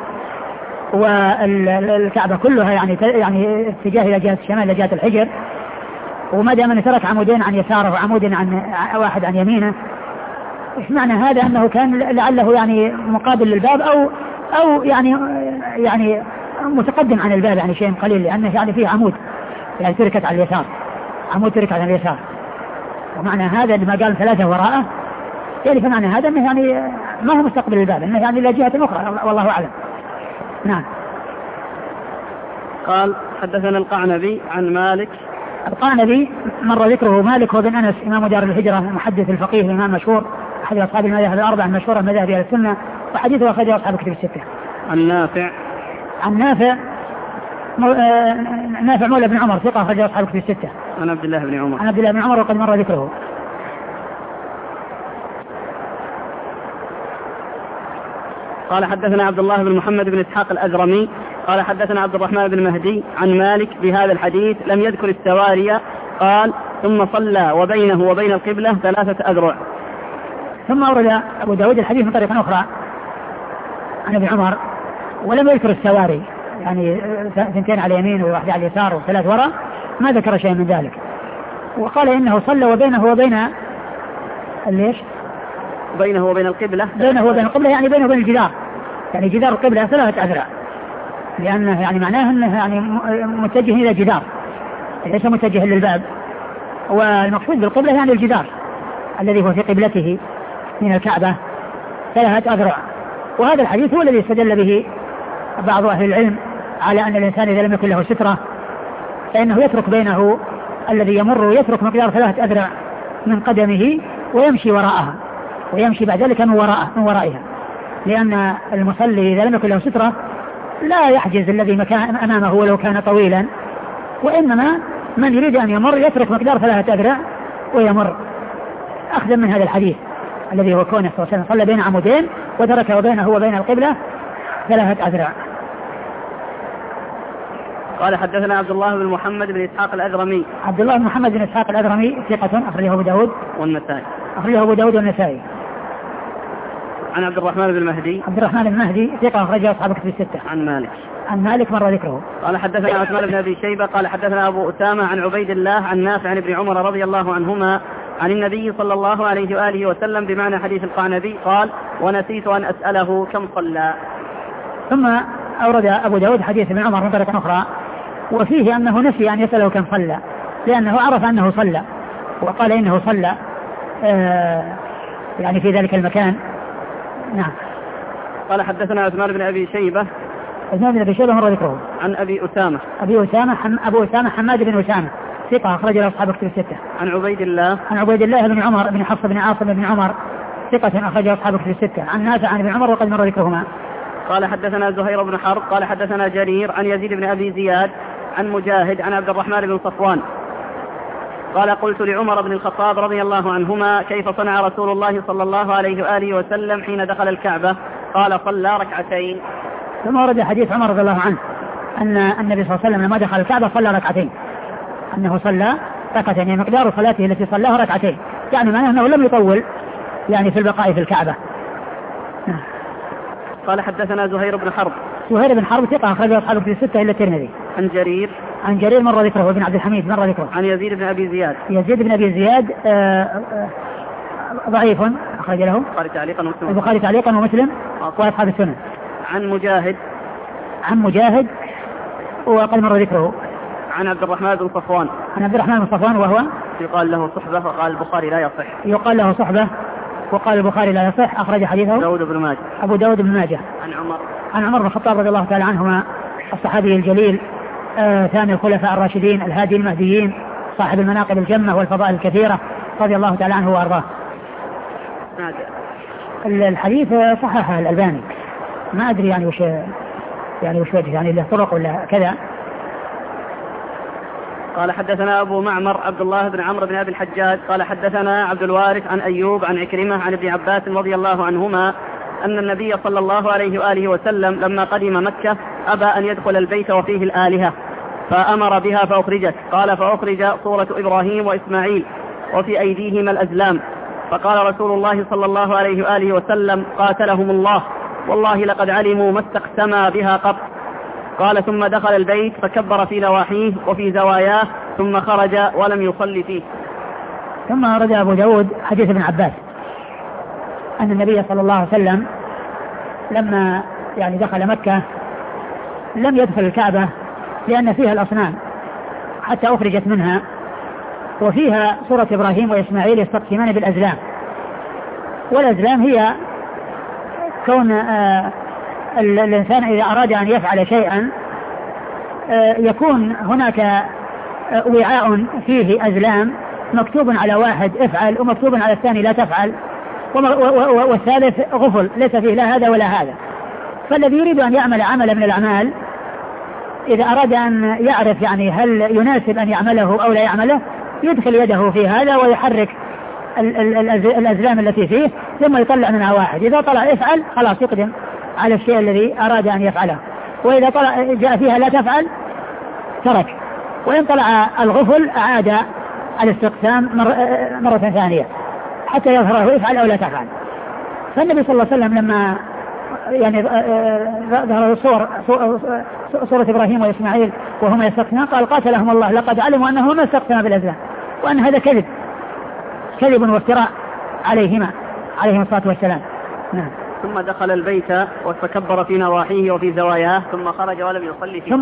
والكعبة كلها يعني اتجاه إلى جهة الشمال إلى جهة الحجر، وما دام أن ترك عمودين عن يساره وعمود واحد عن يمينه، إيش معنى هذا؟ أنه كان لعله يعني مقابل للباب أو يعني متقدم عن الباب يعني شيء قليل، لأنه يعني فيه عمود يعني تركت على اليسار، عمود تركت على اليسار، ومعنى هذا لما قال 3 وراءه يعني فمعنى هذا أنه يعني ما هو مستقبل الباب، أنه يعني إلى جهة أخرى والله أعلم. نعم. قال حدثنا القعنبي عن مالك. القعنبي مر ذكره، مالك وابن أنس إمام دار الهجرة المحدث الفقيه الإمام المشهور أحد أصحاب المذاهب الأربعة المشهورة من مذاهب أهل السنة، وحديثه أخرجه أصحاب الكتب الستة. عن نافع نافع مولى بن عمر ثقة أخرجه أصحاب الكتب الستة. عن عبد الله بن عمر وقد مر ذكره. قال حدثنا عبد الله بن محمد بن إسحاق الأزرمي قال حدثنا عبد الرحمن بن مهدي عن مالك بهذا الحديث لم يذكر السواري. قال ثم صلى وبينه وبين القبلة 3 أذرع. ثم أورد أبو داود الحديث من طريقة أخرى عن ابن عمر ولم يذكر السواري، يعني 2 على اليمين و1 على اليسار و3 وراء، ما ذكر شيء من ذلك. وقال إنه صلى وبينه وبين ليش؟ بينه وبين القبلة يعني بينه وبين الجدار، يعني جدار القبلة 3 أذرع، لأنه يعني معناه أنه يعني متجه إلى جدار ليس متجه للباب، والمقصود بالقبلة يعني الجدار الذي هو في قبلته من الكعبة 3 أذرع. وهذا الحديث هو الذي استدل به بعض أهل العلم على أن الإنسان إذا لم يكن له سترة فإنه يترك بينه الذي يمر ويترك مقدار 3 أذرع من قدمه ويمشي وراءها، ويمشي بعد ذلك من ورائها، لأن المصلي إذا لم يكن له سترة لا يحجز الذي مكان أمامه ولو كان طويلا، وإنما من يريد أن يمر يترك مقدار 3 أذرع ويمر، أخذا من هذا الحديث الذي هو كونه صلى الله عليه وسلم صلى بين عمودين وترك بينه وبين القبلة 3 أذرع. قال حدثنا عبد الله بن محمد بن إسحاق الأذرمي. عبد الله بن محمد بن إسحاق الأذرمي ثقة أخرجه أبو داود والنسائي. عن عبد الرحمن بن مهدي ثقة أخرجه أصحاب الكتب الستة. عن مالك مر ذكره. قال حدثنا عثمان بن أبي شيبة قال حدثنا أبو أسامة عن عبيد الله عن نافع عن ابن عمر رضي الله عنهما عن النبي صلى الله عليه وآله وسلم بمعنى حديث القعنبي قال ونسيت أن أسأله كم صلى. ثم أورد أبو داود حديث ابن عمر من طريقة أخرى وفيه أنه نسي أن يسأله كم صلى لأنه عرف أنه صلى وقال إنه صلى يعني في ذلك المكان. نعم. قال حدثنا عثمان بن أبي شيبة. عثمان بن أبي شيبة مر ذكره. عن أبي أسامة. أبو أسامة حماد بن أسامة ثقة أخرج له أصحاب كتب الستة. عن عبيد الله بن عمر بن حفص بن عاصم بن عمر ثقة أخرج له أصحاب كتب الستة. عن نافع عن ابن عمر وقد مر ذكرهما. قال حدثنا زهير بن حرب قال حدثنا جرير عن يزيد بن أبي زياد عن مجاهد عن عبد الرحمن بن صفوان قال قلت لعمر بن الخطاب رضي الله عنهما كيف صنع رسول الله صلى الله عليه وآله وسلم حين دخل الكعبة؟ قال صلى ركعتين. ثم ورد حديث عمر رضي الله عنه أن النبي صلى الله عليه وسلم لما دخل الكعبة صلى ركعتين، أنه صلى ركعتين يعني مقدار صلاته التي صلاها ركعتين، يعني معناه أنه لم يطول يعني في البقاء في الكعبة. قال حدثنا زهير بن حرب ثقة أخرج أصحاب في الستة إلا الترمذي. عن جرير مر ذكره وابن عبد الحميد مر ذكره. عن يزيد بن أبي زياد ضعيف أخرج له البخاري تعليقا ومسلم وأصحاب السنن. عن مجاهد وقد مر ذكره. عن عبد الرحمن بن صفوان وهو يقال له صحبة وقال البخاري لا يصح أخرج حديثه أبو داود بن ماجه. عن عمر بن الخطاب رضي الله تعالى عنهما الصحابي الجليل ثاني الخلفاء الراشدين الهادي المهديين صاحب المناقب الجمة والفضائل الكثيرة رضي الله تعالى عنه وأرضاه. الحديث صححه الألباني، ما أدري يعني وش وجه يعني له طرق ولا كذا. قال حدثنا أبو معمر عبد الله بن عمرو بن أبي الحجاج قال حدثنا عبد الوارث عن أيوب عن عكرمة عن ابن عباس رضي الله عنهما أن النبي صلى الله عليه وآله وسلم لما قدم مكة أبى أن يدخل البيت وفيه الآلهة فأمر بها فأخرجت. قال فأخرج صورة إبراهيم وإسماعيل وفي أيديهما الأزلام، فقال رسول الله صلى الله عليه وآله وسلم قاتلهم الله والله لقد علموا ما استقسما بها قط. قال ثم دخل البيت فكبر في نواحيه وفي زواياه ثم خرج ولم يصلي فيه. ثم أورد أبو داود حديث ابن عباس أن النبي صلى الله عليه وسلم لما يعني دخل مكة لم يدخل الكعبة لأن فيها الأصنام حتى أخرجت منها وفيها صورة إبراهيم وإسماعيل يستقسمان بالأزلام، والأزلام هي كون الإنسان إذا أراد أن يفعل شيئا يكون هناك وعاء فيه أزلام مكتوب على واحد افعل ومكتوب على الثاني لا تفعل والثالث غفل ليس فيه لا هذا ولا هذا. فالذي يريد أن يعمل عملا من الأعمال إذا أراد أن يعرف يعني هل يناسب أن يعمله أو لا يعمله يدخل يده في هذا ويحرك الأزلام التي فيه ثم يطلع منها واحد، إذا طلع افعل خلاص يقدم على الشيء الذي أراد أن يفعله، وإذا طلع جاء فيها لا تفعل ترك، وإن طلع الغفل أعاد الاستقسام مرة ثانية حتى يظهره افعل أو لا تفعل. فالنبي صلى الله عليه وسلم لما يعني ظهر صورة إبراهيم وإسماعيل وهما يستقسمان قال قاتلهم الله لقد علموا أنه ما استقسم بالأزلام وأن هذا كذب وافتراء عليهما عليهم الصلاة والسلام. نعم. ثم دخل البيت وتكبر في نواحيه وفي زواياه ثم خرج ولم يصلي فيه.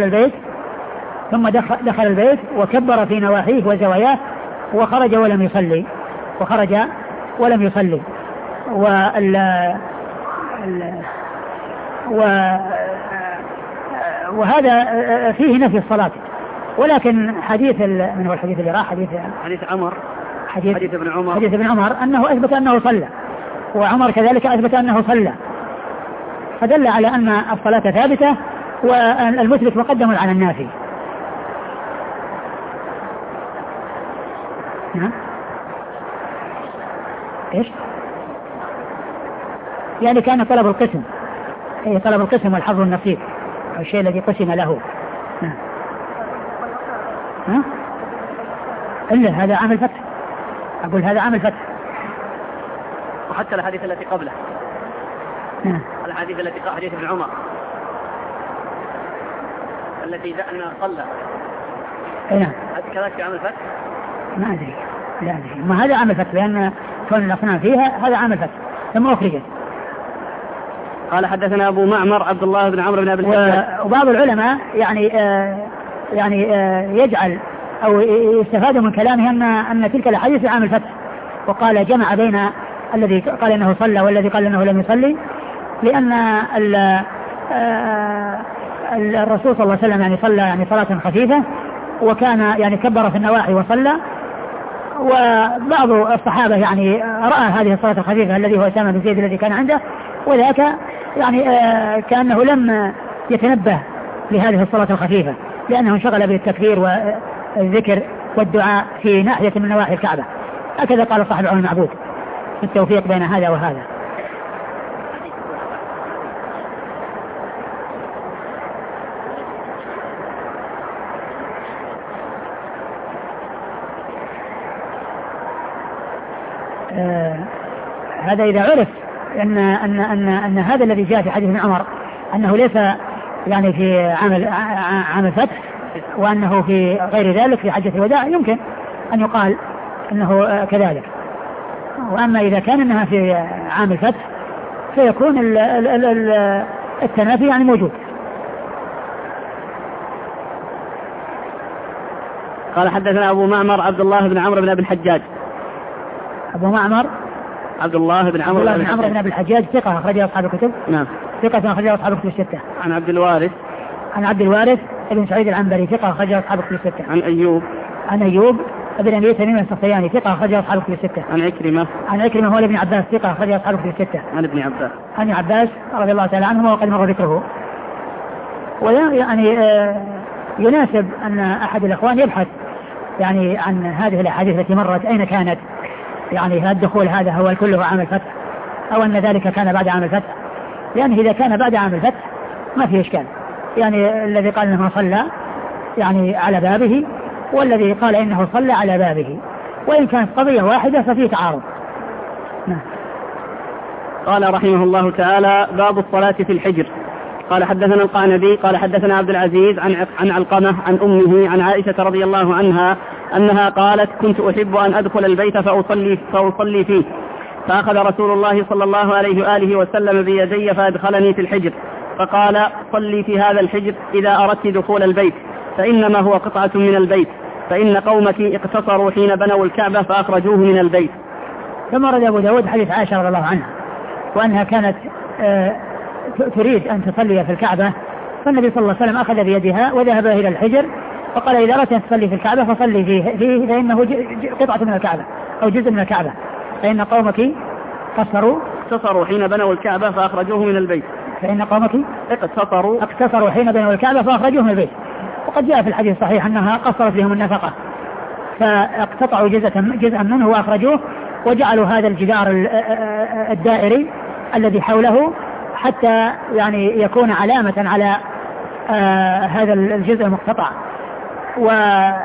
ثم دخل البيت وكبر في نواحيه وزواياه وخرج ولم يصلي. وهذا فيه نفي الصلاة، ولكن حديث من هو الحديث اللي راح حديث ابن عمر أنه أثبت أنه صلى، وعمر كذلك أثبت أنه صلى، فدل على أن الصلاة ثابتة والمثبت مقدم على النافي. نعم. إيش؟ يعني كان طلب القسم، أي طلب القسم والحظ النصيب أو الشيء الذي قسم له. نعم. ها؟ إلا هذا عامل فتح، أقول هذا عامل فتح. وحتى الحديث التي قبله. نعم. الحديث التي قبل حديث ابن عمر التي أن صلى. نعم. كذلك عامل فتح. ما أدري، لا أدري، ما هذا عامل فتح لأن كون الأصنام فيها هذا عامل فتح ثم أخرجت. قال حدثنا أبو معمر عبد الله بن عمرو بن أبي الحجاج. وبعض العلماء يعني يجعل أو يستفاد من كلامه أن تلك الأحاديث في عام الفتح، وقال جمع بين الذي قال إنه صلى والذي قال إنه لم يصلي، لأن الرسول صلى الله عليه وسلم يعني صلى يعني صلاة خفيفة، وكان يعني كبر في النواحي وصلى، وبعض الصحابة يعني رأى هذه الصلاة الخفيفة الذي هو أسامة بن زيد الذي كان عنده، وذاك يعني كأنه لم يتنبه لهذه الصلاة الخفيفة لأنه انشغل بالتكبير والذكر والدعاء في ناحية من نواحي الكعبة. هكذا قال صاحب العون المعبود في التوفيق بين هذا وهذا. هذا إذا عرف أن هذا الذي جاء في حديث ابن عمر أنه ليس يعني في عام الفتح، وأنه في غير ذلك في حجة الوداع، يمكن أن يقال أنه كذلك. وأما إذا كان أنها في عام الفتح فيكون التنافي يعني موجود. قال حدثنا أبو معمر عبد الله بن عمرو بن أبي الحجاج. أبو معمر عبد الله بن عمرو بن أبي الحجاج ثقة أخرجه أصحاب الكتب. نعم. ثقة أخرجه أصحاب الكتب الستة. عن عبد الوارث ابن سعيد العنبري ثقة أخرجه أصحاب الكتب الستة. عن أيوب ابن أبي تميم السختياني ثقة أخرجه أصحاب الكتب الستة. عن عكرمة هو ابن عباس ثقة أخرجه أصحاب الكتب الستة. عن ابن عباس رضي الله تعالى عنهما وقد مر ذكره. ويعني يناسب أن أحد الإخوان يبحث يعني عن هذه الأحاديث التي مرت أين كانت، يعني هل الدخول هذا هو كله عام الفتح أو أن ذلك كان بعد عام الفتح، لأنه إذا كان بعد عام الفتح ما فيه إشكال، يعني الذي قال إنه صلى يعني على بابه، والذي قال إنه صلى على بابه، وإن كانت قضية واحدة ففيه تعارض. نعم. قال رحمه الله تعالى: باب الصلاة في الحجر. قال حدثنا القعنبي قال حدثنا عبد العزيز عن علقمة عن أمه عن عائشة رضي الله عنها أنها قالت: كنت أحب أن أدخل البيت فأصلي فيه، فأخذ رسول الله صلى الله عليه وآله وسلم بيدي فأدخلني في الحجر، فقال: صلي في هذا الحجر إذا أردت دخول البيت، فإنما هو قطعة من البيت، فإن قومك اقتصروا حين بنوا الكعبة فأخرجوه من البيت. ثم ورد أبو داود حديث عائشة رضي الله عنها وأنها كانت تريد أن تصلي في الكعبة، فالنبي صلى الله عليه وسلم أخذ بيدها وذهب إلى الحجر فقال: إذا أردت أن تصلي في الكعبة فصلي فيه فإنه قطعة من الكعبة أو جزء من الكعبة، فإن قومك اقتصروا حين بنوا الكعبة فأخرجوه من البيت. فإن قومك اقتصروا حين بنوا الكعبة فأخرجوه من البيت. وقد جاء في الحديث الصحيح أنها قصرت لهم النفقة فاقتطعوا جزءا منه وأخرجوه، وجعلوا هذا الجدار الدائري الذي حوله حتى يعني يكون علامة على هذا الجزء المقتطع. وفي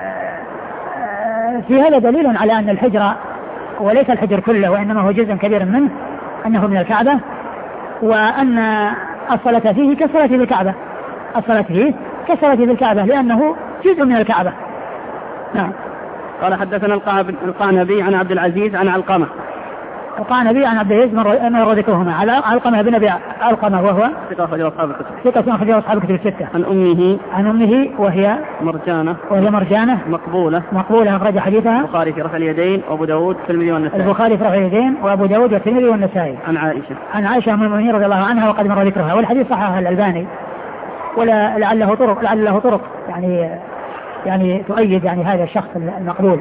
هذا دليل على أن الحجر وليس الحجر كله وإنما هو جزء كبير منه أنه من الكعبة، وأن الصلاة فيه كالصلاة في الكعبة، الصلاة فيه كالصلاة في الكعبة لأنه جزء من الكعبة. نعم. قال حدثنا القعنبي عن عبد العزيز عن علقمة. القعنبي عن عبد العزيز مر ذكرهما. على علقمة بن أبي علقمة وهو ثقة أخرجه أصحاب الكتب الستة. عن أمه وهي مرجانة مقبولة أخرج حديثها البخاري في رفع اليدين وأبو داود والترمذي والنسائي. البخاري في رفع اليدين وأبو داود والترمذي والنسائي. عن عائشة أم المؤمنين رضي الله عنها وقد مر ذكرها، والحديث صححه الألباني ولعله طرق يعني تؤيد يعني هذا الشخص المقبول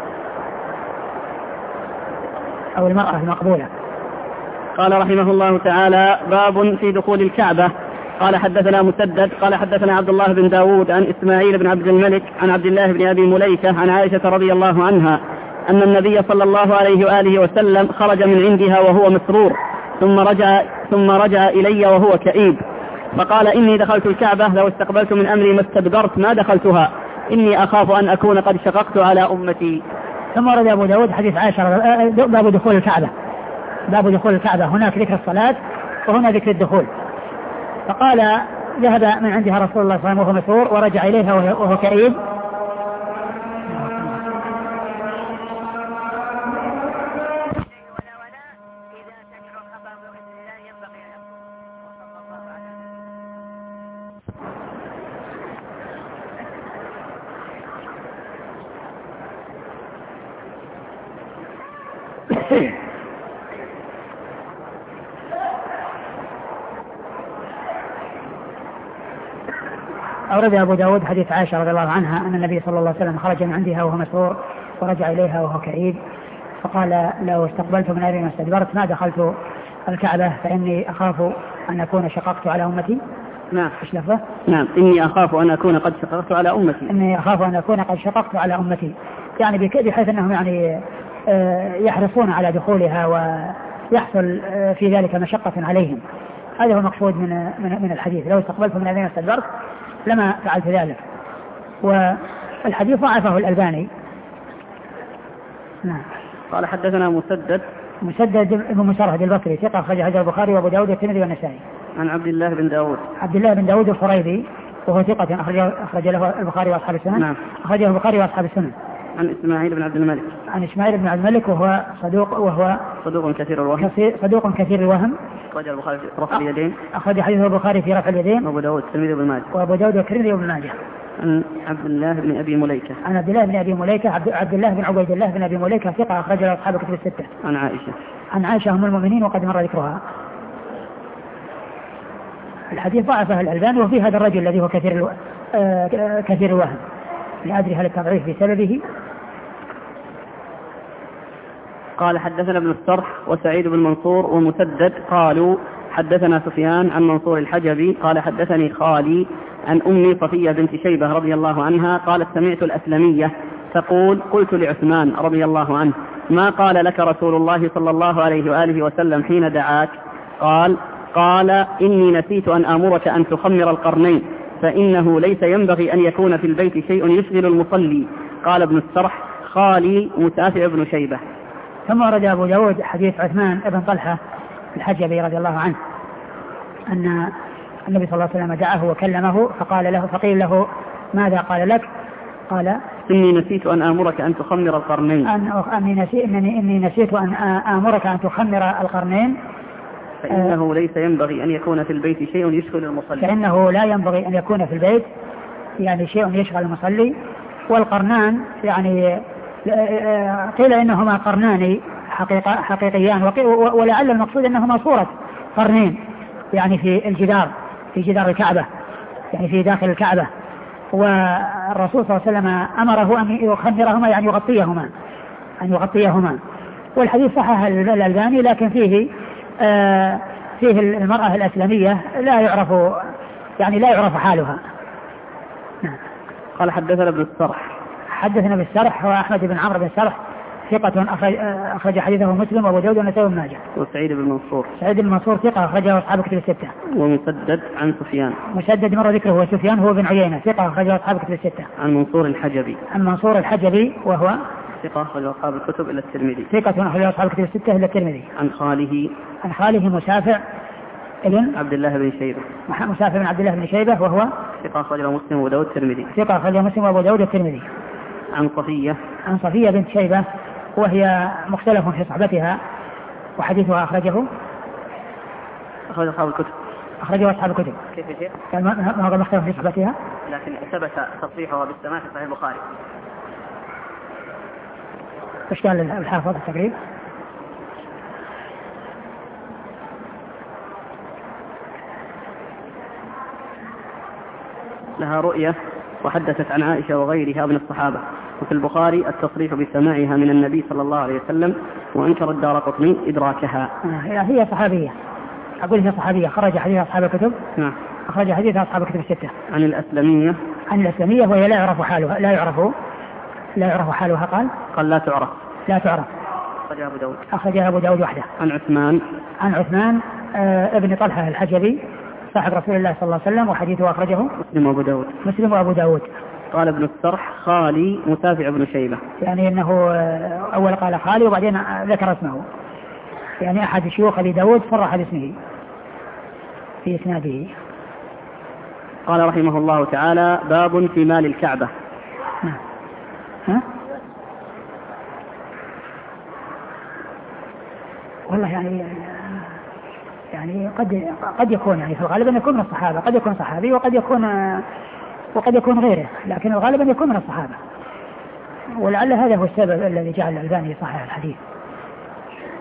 أو المرأة المقبولة. قال رحمه الله تعالى: باب في دخول الكعبة. قال حدثنا مسدد قال حدثنا عبد الله بن داود عن إسماعيل بن عبد الملك عن عبد الله بن أبي مليكة عن عائشة رضي الله عنها أن النبي صلى الله عليه وآله وسلم خرج من عندها وهو مسرور ثم رجع إلي وهو كئيب، فقال: إني دخلت الكعبة لو استقبلت من أمري ما استدبرت ما دخلتها، إني أخاف أن أكون قد شققت على أمتي. ثم ورد أبو داود حديث عائشة باب دخول الكعبة، هناك ذكر الصلاة وهنا ذكر الدخول. فقال: ذهب من عندها رسول الله صلى الله عليه وسلم وهو مسرور ورجع إليها وهو كئيب. أورد أبو داود حديث عائشة رضي الله عنها أن النبي صلى الله عليه وسلم خرج من عندها وهو مسرور ورجع إليها وهو كئيب، فقال لو استقبلت من أبي ما استدبرت ما دخلت الكعبة فإني أخاف أن أكون شققت على أمتي. نعم. إيش لفظه؟ نعم. إني أخاف أن أكون قد شققت على أمتي. إني أخاف أن أكون قد شققت على أمتي، يعني بحيث أنهم يعني يحرصون على دخولها ويحصل في ذلك مشقة عليهم. هذا هو المقصود من الحديث، لو استقبلت من أبي ما استدبرت لما فعلت ذلك. والحديث ضعفه الألباني. نعم. قال حدثنا مسدد بن مسرهد البصري ثقة أخرج حديث البخاري وأبو داود والترمذي والنسائي. عن عبد الله بن داود الفريدي وهو ثقة أخرج له البخاري وأصحاب السنن. نعم. أخرجه البخاري وأصحاب السنن. عن إسماعيل بن عبد الملك وهو صدوق كثير الوهم أخرج البخاري في رفع اليدين. أخرج حديث البخاري في رفع اليدين. وأبو داود والترمذي وابن ماجه. عن عبد الله بن أبي مليكة عبد الله بن عبيد الله بن أبي مليكة ثقة أخرج له أصحاب الكتب الستة. عن عائشة أم المؤمنين وقد مر ذكرها. الحديث ضعفه الألباني وفي هذا الرجل الذي هو كثير الوهم، لا أدري هل التضعيف بسببه. قال حدثنا ابن السرح وسعيد بن منصور ومسدد قالوا حدثنا سفيان عن منصور الحجبي قال حدثني خالي عن أمي صفية بنت شيبة رضي الله عنها قالت سمعت الأسلمية تقول قلت لعثمان رضي الله عنه ما قال لك رسول الله صلى الله عليه وآله وسلم حين دعاك؟ قال إني نسيت أن آمرك أن تخمر القرنين فإنه ليس ينبغي أن يكون في البيت شيء يشغل المصلي. قال ابن السرح خالي مسافع بن شيبة. ثم ورد أبو داود حديث عثمان بن طلحة الحجبي رضي الله عنه أن النبي صلى الله عليه وسلم دعاه وكلمه فقيل له ماذا قال لك؟ قال إني نسيت أن آمرك أن تخمر القرنين. إني نسيت أن آمرك أن تخمر القرنين فإنه ليس ينبغي أن يكون في البيت شيء يشغل المصلي. فإنه لا ينبغي أن يكون في البيت يعني شيء يشغل المصلي. والقرنان يعني قيل إنهما قرنان حقيقيان ولعل المقصود أنهما صورة قرنين يعني في جدار الكعبة يعني في داخل الكعبة. والرسول صلى الله عليه وسلم أمره أن يخمرهما يعني يغطيهما. والحديث صححه الألباني لكن فيه المرأة الأسلمية لا يعرف حالها. قال حدثنا ابن السرح هو أحمد بن عمرو بن السرح ثقة أخرج حديثه مسلم وأبو داود والنسائي وابن ماجه. وسعيد بن منصور ثقة أخرجه أصحاب الكتب الستة. ومسدد عن سفيان. مسدد مر ذكره هو سفيان هو بن عيينة ثقة أخرجه أصحاب الكتب الستة. عن منصور الحجبي وهو ثقة أخرجه أصحاب الكتب إلا الترمذي. ثقة أخرجه أصحاب الكتب الستة إلا الترمذي. عن خاله مسافع ابن عبد الله بن شيبة. مسافع بن عبد الله بن شيبة وهو ثقة أخرجه مسلم وأبو داود الترمذي. ثقة أخرجه مسلم وأبو داود الترمذي. عن صفية بنت شيبة وهي مختلف في صحبتها وحديثها أخرجه أصحاب الكتب. كيف يا شيخ؟ ما هو مختلف في صحبتها لكن ثبت تصريحها بالسماع في صحيح البخاري. ايش قال الحافظ التقريب؟ لها رؤية وحدثت عن عائشة وغيرها من الصحابة. وفي البخاري التصريح بسماعها من النبي صلى الله عليه وسلم وأنكر الدارقطني إدراكها. هي صحابية. أقول هي صحابية خرج حديث أصحاب الكتب. نعم. أخرج حديث أصحاب الكتب الستة. عن الأسلمية وهي لا يعرف حالها قال لا تعرف. أخرجها أبو داود وحده. عن عثمان ابن طلحة الحجبي صاحب رسول الله صلى الله عليه وسلم وحديثه أخرجه مسلم وأبو داود. قال ابن السرح خالي مسافع بن شيبة يعني أنه أول قال خالي وبعدين ذكر اسمه يعني أحد شيوخ أبي داود صرح باسمه في إسناده. قال رحمه الله تعالى باب في مال الكعبة. والله يعني قد يكون يعني في الغالب أن يكون من الصحابة قد يكون صحابي وقد يكون غيره لكن الغالب أن يكون من الصحابة ولعل هذا هو السبب الذي جعل الألباني صحيح الحديث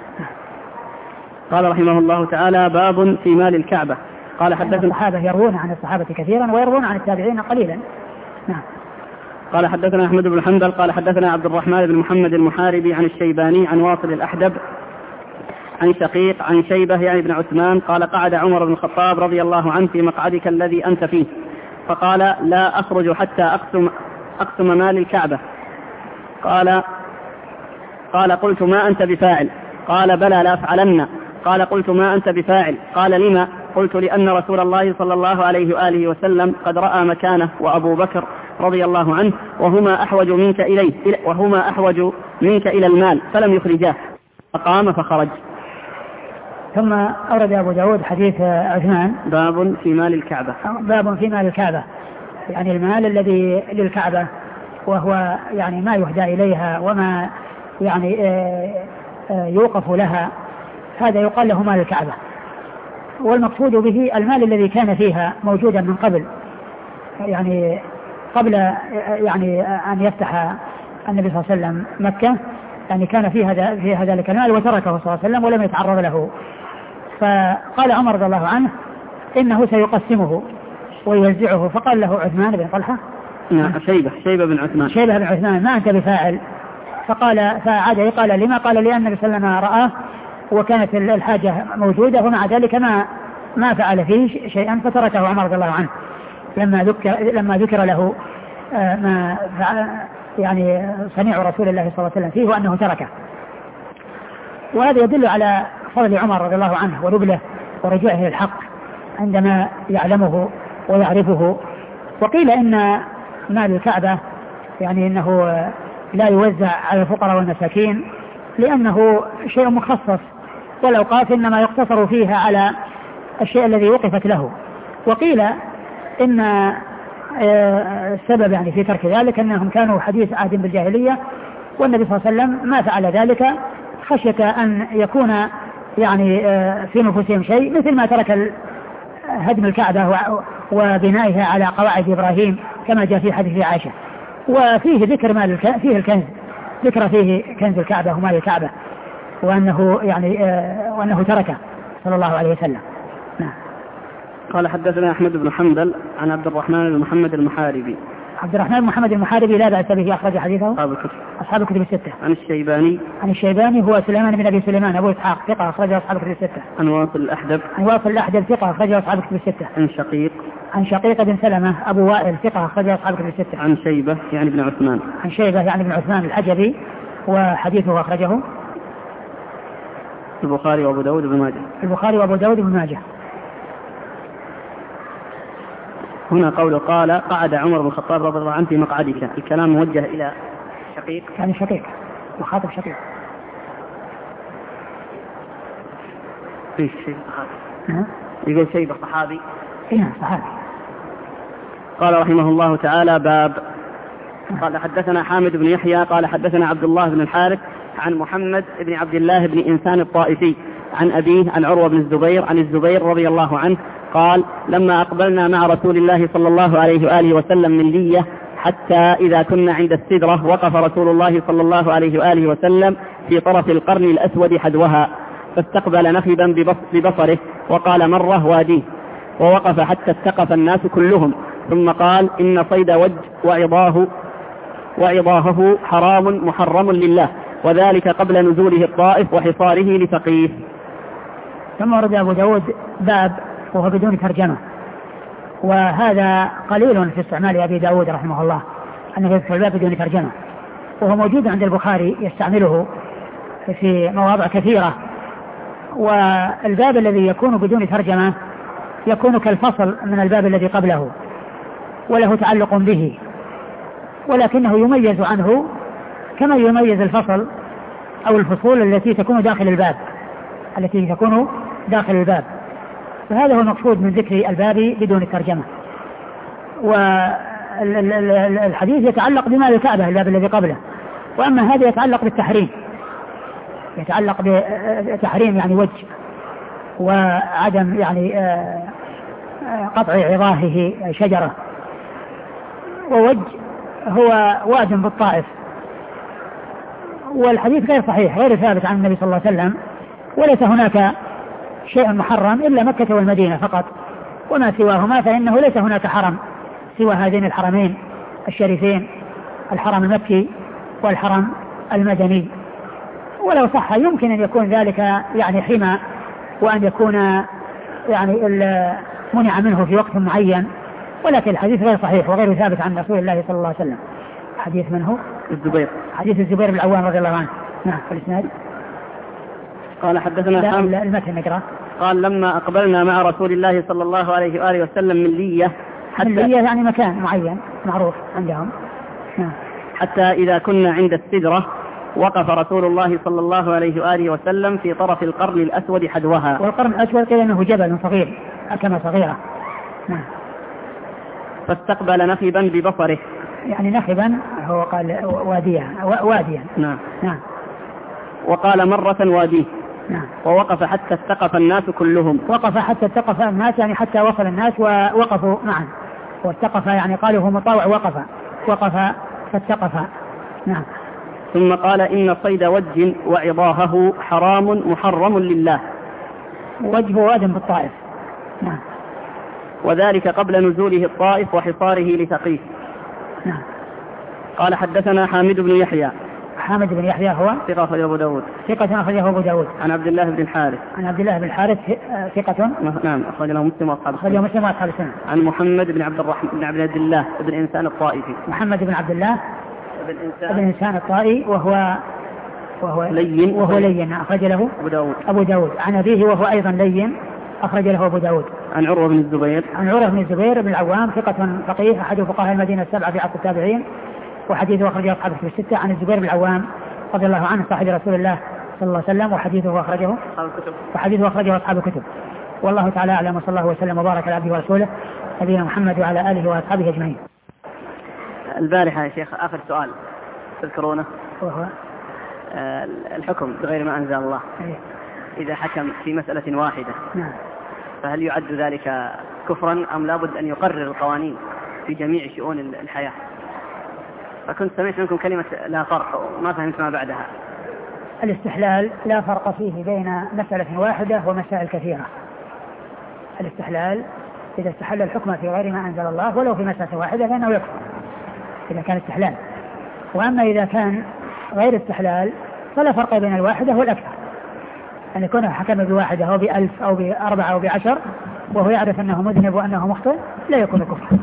قال رحمه الله تعالى: باب في مال الكعبة. قال حدثنا الصحابة يروون عن الصحابة كثيرا ويروون عن التابعين قليلا. نعم. قال حدثنا أحمد بن حنبل قال حدثنا عبد الرحمن بن محمد المحاربي عن الشيباني عن واصل الأحدب عن شقيق عن شيبة يعني بن عثمان قال: قعد عمر بن الخطاب رضي الله عنه في مقعدك الذي أنت فيه، فقال: لا أخرج حتى أقسم مال الكعبة. قال: قلت: ما أنت بفاعل؟ قال: بلى لا أفعلن. قال: قلت: ما أنت بفاعل؟ قال: لما؟ قلت: لأن رسول الله صلى الله عليه وآله وسلم قد رأى مكانه وأبو بكر رضي الله عنه وهما أحوج منك إلى المال فلم يخرجاه، فقام فخرج. ثم أورد أبو داود حديث عثمان: باب في مال الكعبة. باب في مال الكعبة، يعني المال الذي للكعبة، وهو يعني ما يهدى إليها وما يعني يوقف لها، هذا يقال له مال الكعبة. والمقصود به المال الذي كان فيها موجودا من قبل، يعني قبل يعني أن يفتح النبي صلى الله عليه وسلم مكة، يعني كان فيها ذلك المال وتركه صلى الله عليه وسلم ولم يتعرض له. فقال عمر رضي الله عنه: إنه سيقسمه ويوزعه. فقال له عثمان بن طلحة: نعم، شيبة بن عثمان: ما أنت بفاعل؟ فعاد قال: لما؟ قال: لأن النبي صلى الله عليه وسلم رآه وكانت الحاجة موجودة ومع ذلك ما فعل فيه شيئا، فتركه عمر رضي الله عنه لما ذكر له ما يعني صنيع رسول الله صلى الله عليه وسلم فيه وأنه تركه. وهذا يدل على فضل عمر رضي الله عنه ونبله ورجوعه للحق عندما يعلمه ويعرفه. وقيل إن مال الكعبة يعني إنه لا يوزع على الفقراء والمساكين لأنه شيء مخصص، والأوقات إنما يقتصر فيها على الشيء الذي وقفت له. وقيل إن السبب يعني في ترك ذلك أنهم كانوا حديث عهد بالجاهلية، والنبي صلى الله عليه وسلم ما فعل ذلك خشية أن يكون يعني في نفوسهم شيء، مثل ما ترك هدم الكعبة وبنائها على قواعد إبراهيم كما جاء في حديث عائشة. وفيه ذكر فيه الكنز، ذكر فيه كنز الكعبة ومال الكعبة، وأنه تركه صلى الله عليه وسلم. نعم. قال حدثنا أحمد بن حنبل عن عبد الرحمن بن محمد المحاربي. عبد الرحمن بن محمد المحاربي لا بأس به، أخرج حديثه أصحاب الكتب الستة. عن الشيباني هو سليمان بن أبي سليمان أبو إسحاق ثقة، أخرجه أصحاب الكتب الستة. عن واصل الأحدب ثقة، أخرجه أصحاب الكتب الستة. عن شقيق بن سلمة أبو وائل ثقة، أخرجه أصحاب الكتب الستة. عن شيبة يعني بن عثمان الحجبي، وحديثه أخرجه البخاري وأبو داود بن ماجه. هنا قوله قال: قعد عمر بن الخطاب رضي الله عنه في مقعدك، الكلام موجه إلى شقيق، يعني شقيق وخاطب شقيق. ايش شيء صحابي؟ يقول شيء صحابي. صحابي. قال رحمه الله تعالى: باب. قال حدثنا حامد بن يحيى قال حدثنا عبد الله بن الحارث عن محمد بن عبد الله بن إنسان الطائفي عن أبيه عن عروة بن الزبير عن الزبير رضي الله عنه قال: لما أقبلنا مع رسول الله صلى الله عليه وآله وسلم من لية حتى إذا كنا عند السدرة وقف رسول الله صلى الله عليه وآله وسلم في طرف القرن الأسود حذوها، فاستقبل نخبا ببصره وقال: مرة واديه، ووقف حتى استقف الناس كلهم، ثم قال: إن صيد وج وعظاهه حرام محرم لله، وذلك قبل نزوله الطائف وحصاره لثقيف. ثم ورد أبو داود باب وهو بدون ترجمة، وهذا قليل في استعمال أبي داود رحمه الله أنه يذكر الباب بدون ترجمة، وهو موجود عند البخاري يستعمله في مواضع كثيرة. والباب الذي يكون بدون ترجمة يكون كالفصل من الباب الذي قبله وله تعلق به، ولكنه يميز عنه كما يميز الفصل أو الفصول التي تكون داخل الباب. فهذا هو المقصود من ذكر الباب بدون الترجمة. والحديث يتعلق بمال الكعبة الباب الذي قبله، وأما هذا يتعلق بالتحريم، يعني وجه وعدم يعني قطع عظاهه شجرة. ووجه هو واد بالطائف، والحديث غير صحيح غير ثابت عن النبي صلى الله عليه وسلم، وليس هناك شيء محرم إلا مكة والمدينة فقط، وما سواهما فإنه ليس هناك حرم سوى هذين الحرمين الشريفين، الحرم المكي والحرم المدني. ولو صح يمكن أن يكون ذلك يعني حمى، وأن يكون يعني منع منه في وقت معين، ولكن الحديث غير صحيح وغير ثابت عن رسول الله صلى الله عليه وسلم. حديث من هو؟ الزبير، حديث الزبير بن العوام رضي الله عنه. نعم. في الإسناد قال حدثنا المتن نقرأ. قال لما أقبلنا مع رسول الله صلى الله عليه وآله وسلم من لية، لية يعني مكان معين معروف عندهم. نعم. حتى إذا كنا عند السدرة وقف رسول الله صلى الله عليه وآله وسلم في طرف القرن الأسود حدوها. والقرن الأسود قيل أنه جبل صغير، أكمة صغيرة. نعم. فاستقبل نخبا ببصره، يعني نخبا هو قال واديا. نعم. نعم. وقال مرة واديه. نعم. ووقف حتى استقف الناس كلهم. وقف حتى استقف الناس يعني حتى وصل الناس ووقفوا معا. واستقف يعني قالوا هو مطاوع وقف فاستقف. نعم. ثم قال إن صيد وجه وعضاهه حرام محرم لله. وجه واد بالطائف. نعم. وذلك قبل نزوله الطائف وحصاره لثقيف. نعم. قال حدثنا حامد بن يحيى. حامد بن يحيى هو ثقة أخرجه أبو داود. ثقة أخرجه أبو داود. عن عبد الله بن الحارث. عن عبد الله بن الحارث ثقة. نعم. أخرج له مسلم وأصحاب السنة. أخرجه مسلم وأصحاب السنة. عن محمد بن عبد الله بن إنسان الطائفي. محمد بن عبد الله بن إنسان الطائي وهو لين أخرج له أبو داود. عن أبيه وهو أيضا لين أخرج له أبو داود. عن عروة بن الزبير. عن عروة بن الزبير بن العوام ثقة فقيه أحد فقهاء المدينة السبعة في عصر التابعين، وحديثه أخرجه أصحاب الكتب الستة. عن الزبير بن العوام رضي الله عنه صاحب رسول الله صلى الله عليه وسلم، وحديثه أخرجه أصحاب الكتب. والله تعالى أعلم، وصلى الله وسلم وبارك على عبده ورسوله نبينا محمد وعلى آله وأصحابه أجمعين. البارحة يا شيخ آخر سؤال تذكرونه، وهو الحكم بغير ما أنزل الله. إذا حكم في مسألة واحدة، نعم، فهل يعد ذلك كفرا أم لابد أن يقرر القوانين في جميع شؤون الحياة؟ فكنت سمعت منكم كلمة لا فرق وما فهمت ما بعدها. الاستحلال لا فرق فيه بين مسألة واحدة ومسائل كثيرة. الاستحلال إذا استحل الحكم في غير ما أنزل الله ولو في مسألة واحدة فإنه يكفر إذا كان استحلال. وأما إذا كان غير استحلال فلا فرق بين الواحدة والأكثر، أن يكون حكم بواحدة أو ب1000 أو ب4 أو ب10 وهو يعرف أنه مذنب وأنه مخطئ لا يكون كفر.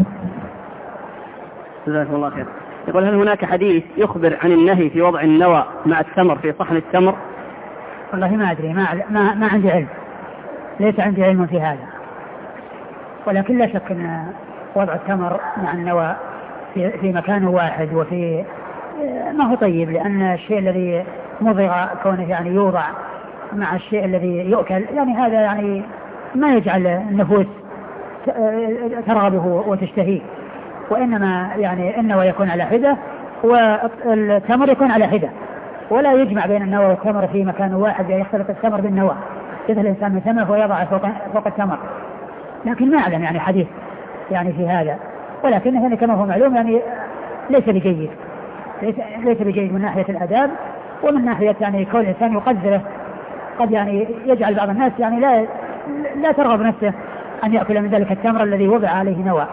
جزاكم الله خير. يقول هل هناك حديث يخبر عن النهي في وضع النوى مع التمر في صحن التمر؟ والله ما أدري، ما عندي علم، ليس عندي علم في هذا، ولكن لا شك أن وضع التمر مع النوى في مكان واحد وفي ما هو طيب، لأن الشيء الذي مضغ كونه يعني يوضع مع الشيء الذي يؤكل يعني هذا يعني ما يجعل النفوس ترغبه وتشتهيه، وإنما يعني النوى يكون على حدة والتمر يكون على حدة، ولا يجمع بين النوى والتمر في مكان واحد يختلط التمر بالنوى، يدخل الإنسان من تمر ويضع فوق التمر. لكن ما أعلم يعني حديث يعني في هذا، ولكنه يعني كما هو معلوم يعني ليس بجيد من ناحية الآداب، ومن ناحية يعني كون الإنسان يقدره قد يعني يجعل بعض الناس يعني لا ترغب نفسه أن يأكل من ذلك التمر الذي وضع عليه نوى.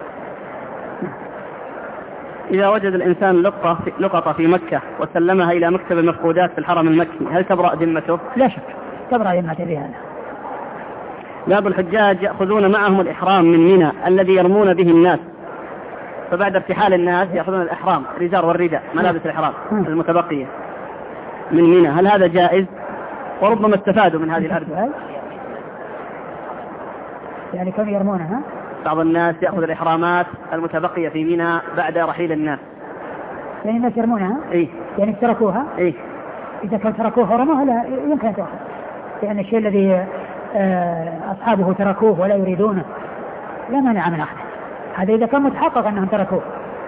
إذا وجد الإنسان لقطة في مكة وسلمها إلى مكتب المفقودات في الحرم المكي هل تبرأ ذمته؟ لا شك تبرأ ذمته بهذا. بعض الحجاج يأخذون معهم الإحرام من منى الذي يرمون به الناس، فبعد ارتحال الناس يأخذون الإحرام الرزار والرداء ملابس الإحرام المتبقية من منى، هل هذا جائز؟ وربما استفادوا من هذه الأرض. يعني كانوا يرمونها. بعض الناس يأخذ الإحرامات المتبقية في منى بعد رحيل الناس. يعني الناس يرمونها؟ إيه؟ يعني تركوها؟ إيه؟ إذا كانوا تركوها ورموها لا يمكن أن تأخذ، لأن الشيء الذي أصحابه تركوه ولا يريدونه لا مانع من أخذه، هذا إذا كان متحقق أنهم تركوه.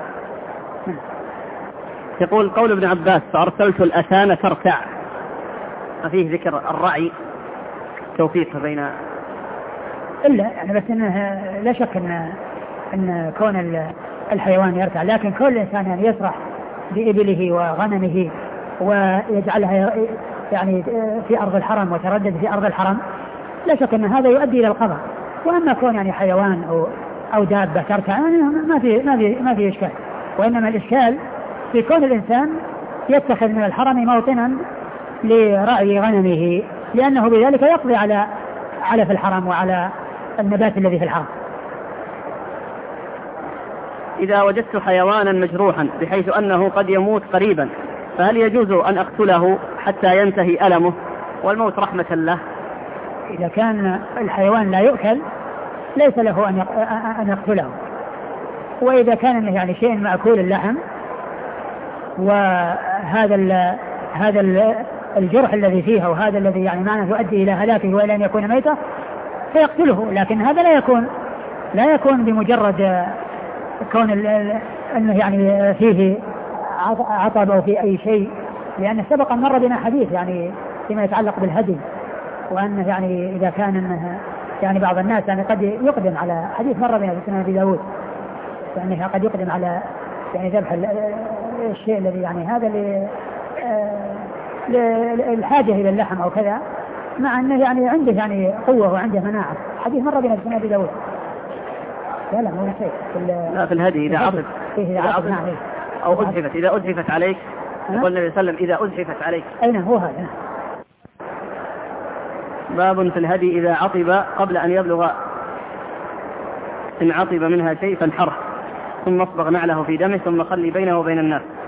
يقول قول ابن عباس فأرسلت الأتان ترتع، ففيه ذكر الرعي توفيق بين إلا يعني بس إنه لا شك أن كون الحيوان يرتع، لكن كل إنسان يعني يسرح بإبله وغنمه ويجعلها يعني في أرض الحرم وتردد في أرض الحرم، لا شك أن هذا يؤدي إلى القضاء. وأما كون يعني حيوان أو دابة تركع يعني ما في إشكال. وإنما الإشكال في كون الإنسان يتخذ من الحرم موطنا لرعي غنمه، لأنه بذلك يقضي على في الحرم وعلى النبات الذي في الحرم. إذا وجدت حيوانا مجروحا بحيث أنه قد يموت قريبا، فهل يجوز أن أقتله حتى ينتهي ألمه والموت رحمة له؟ إذا كان الحيوان لا يؤكل ليس له أن يقتله. وإذا كان يعني شيء مأكول اللحم وهذا الجرح الذي فيها وهذا الذي يعني معناه يؤدي إلى هلاكه وإلى أن يكون ميتا فيقتله. لكن هذا لا يكون بمجرد كون أنه يعني فيه عطب أو في أي شيء، لأن سبق أن مر بنا حديث يعني فيما يتعلق بالهدي، وأنه يعني إذا كان أنه يعني بعض الناس يعني قد يقدم على حديث مر بنا في سنن أبي داود، يعني قد يقدم على يعني ذبح الشيء الذي يعني هذا للحاجة إلى اللحم أو كذا، مع أنه يعني عنده يعني قوة وعنده مناعة. حديث مر بنا في سنن أبي داود. لا مو شيء في الهدي إذا عطف أو أزحفت إذا أزحفت عليك، يقول النبي صلى الله عليه وسلم إذا أزحفت عليك. أين هو هذا؟ باب في الهدي إذا عطب قبل أن يبلغ، إن عطب منها شيء فانحره ثم اصبغ نعله في دمه ثم خلي بينه وبين الناس.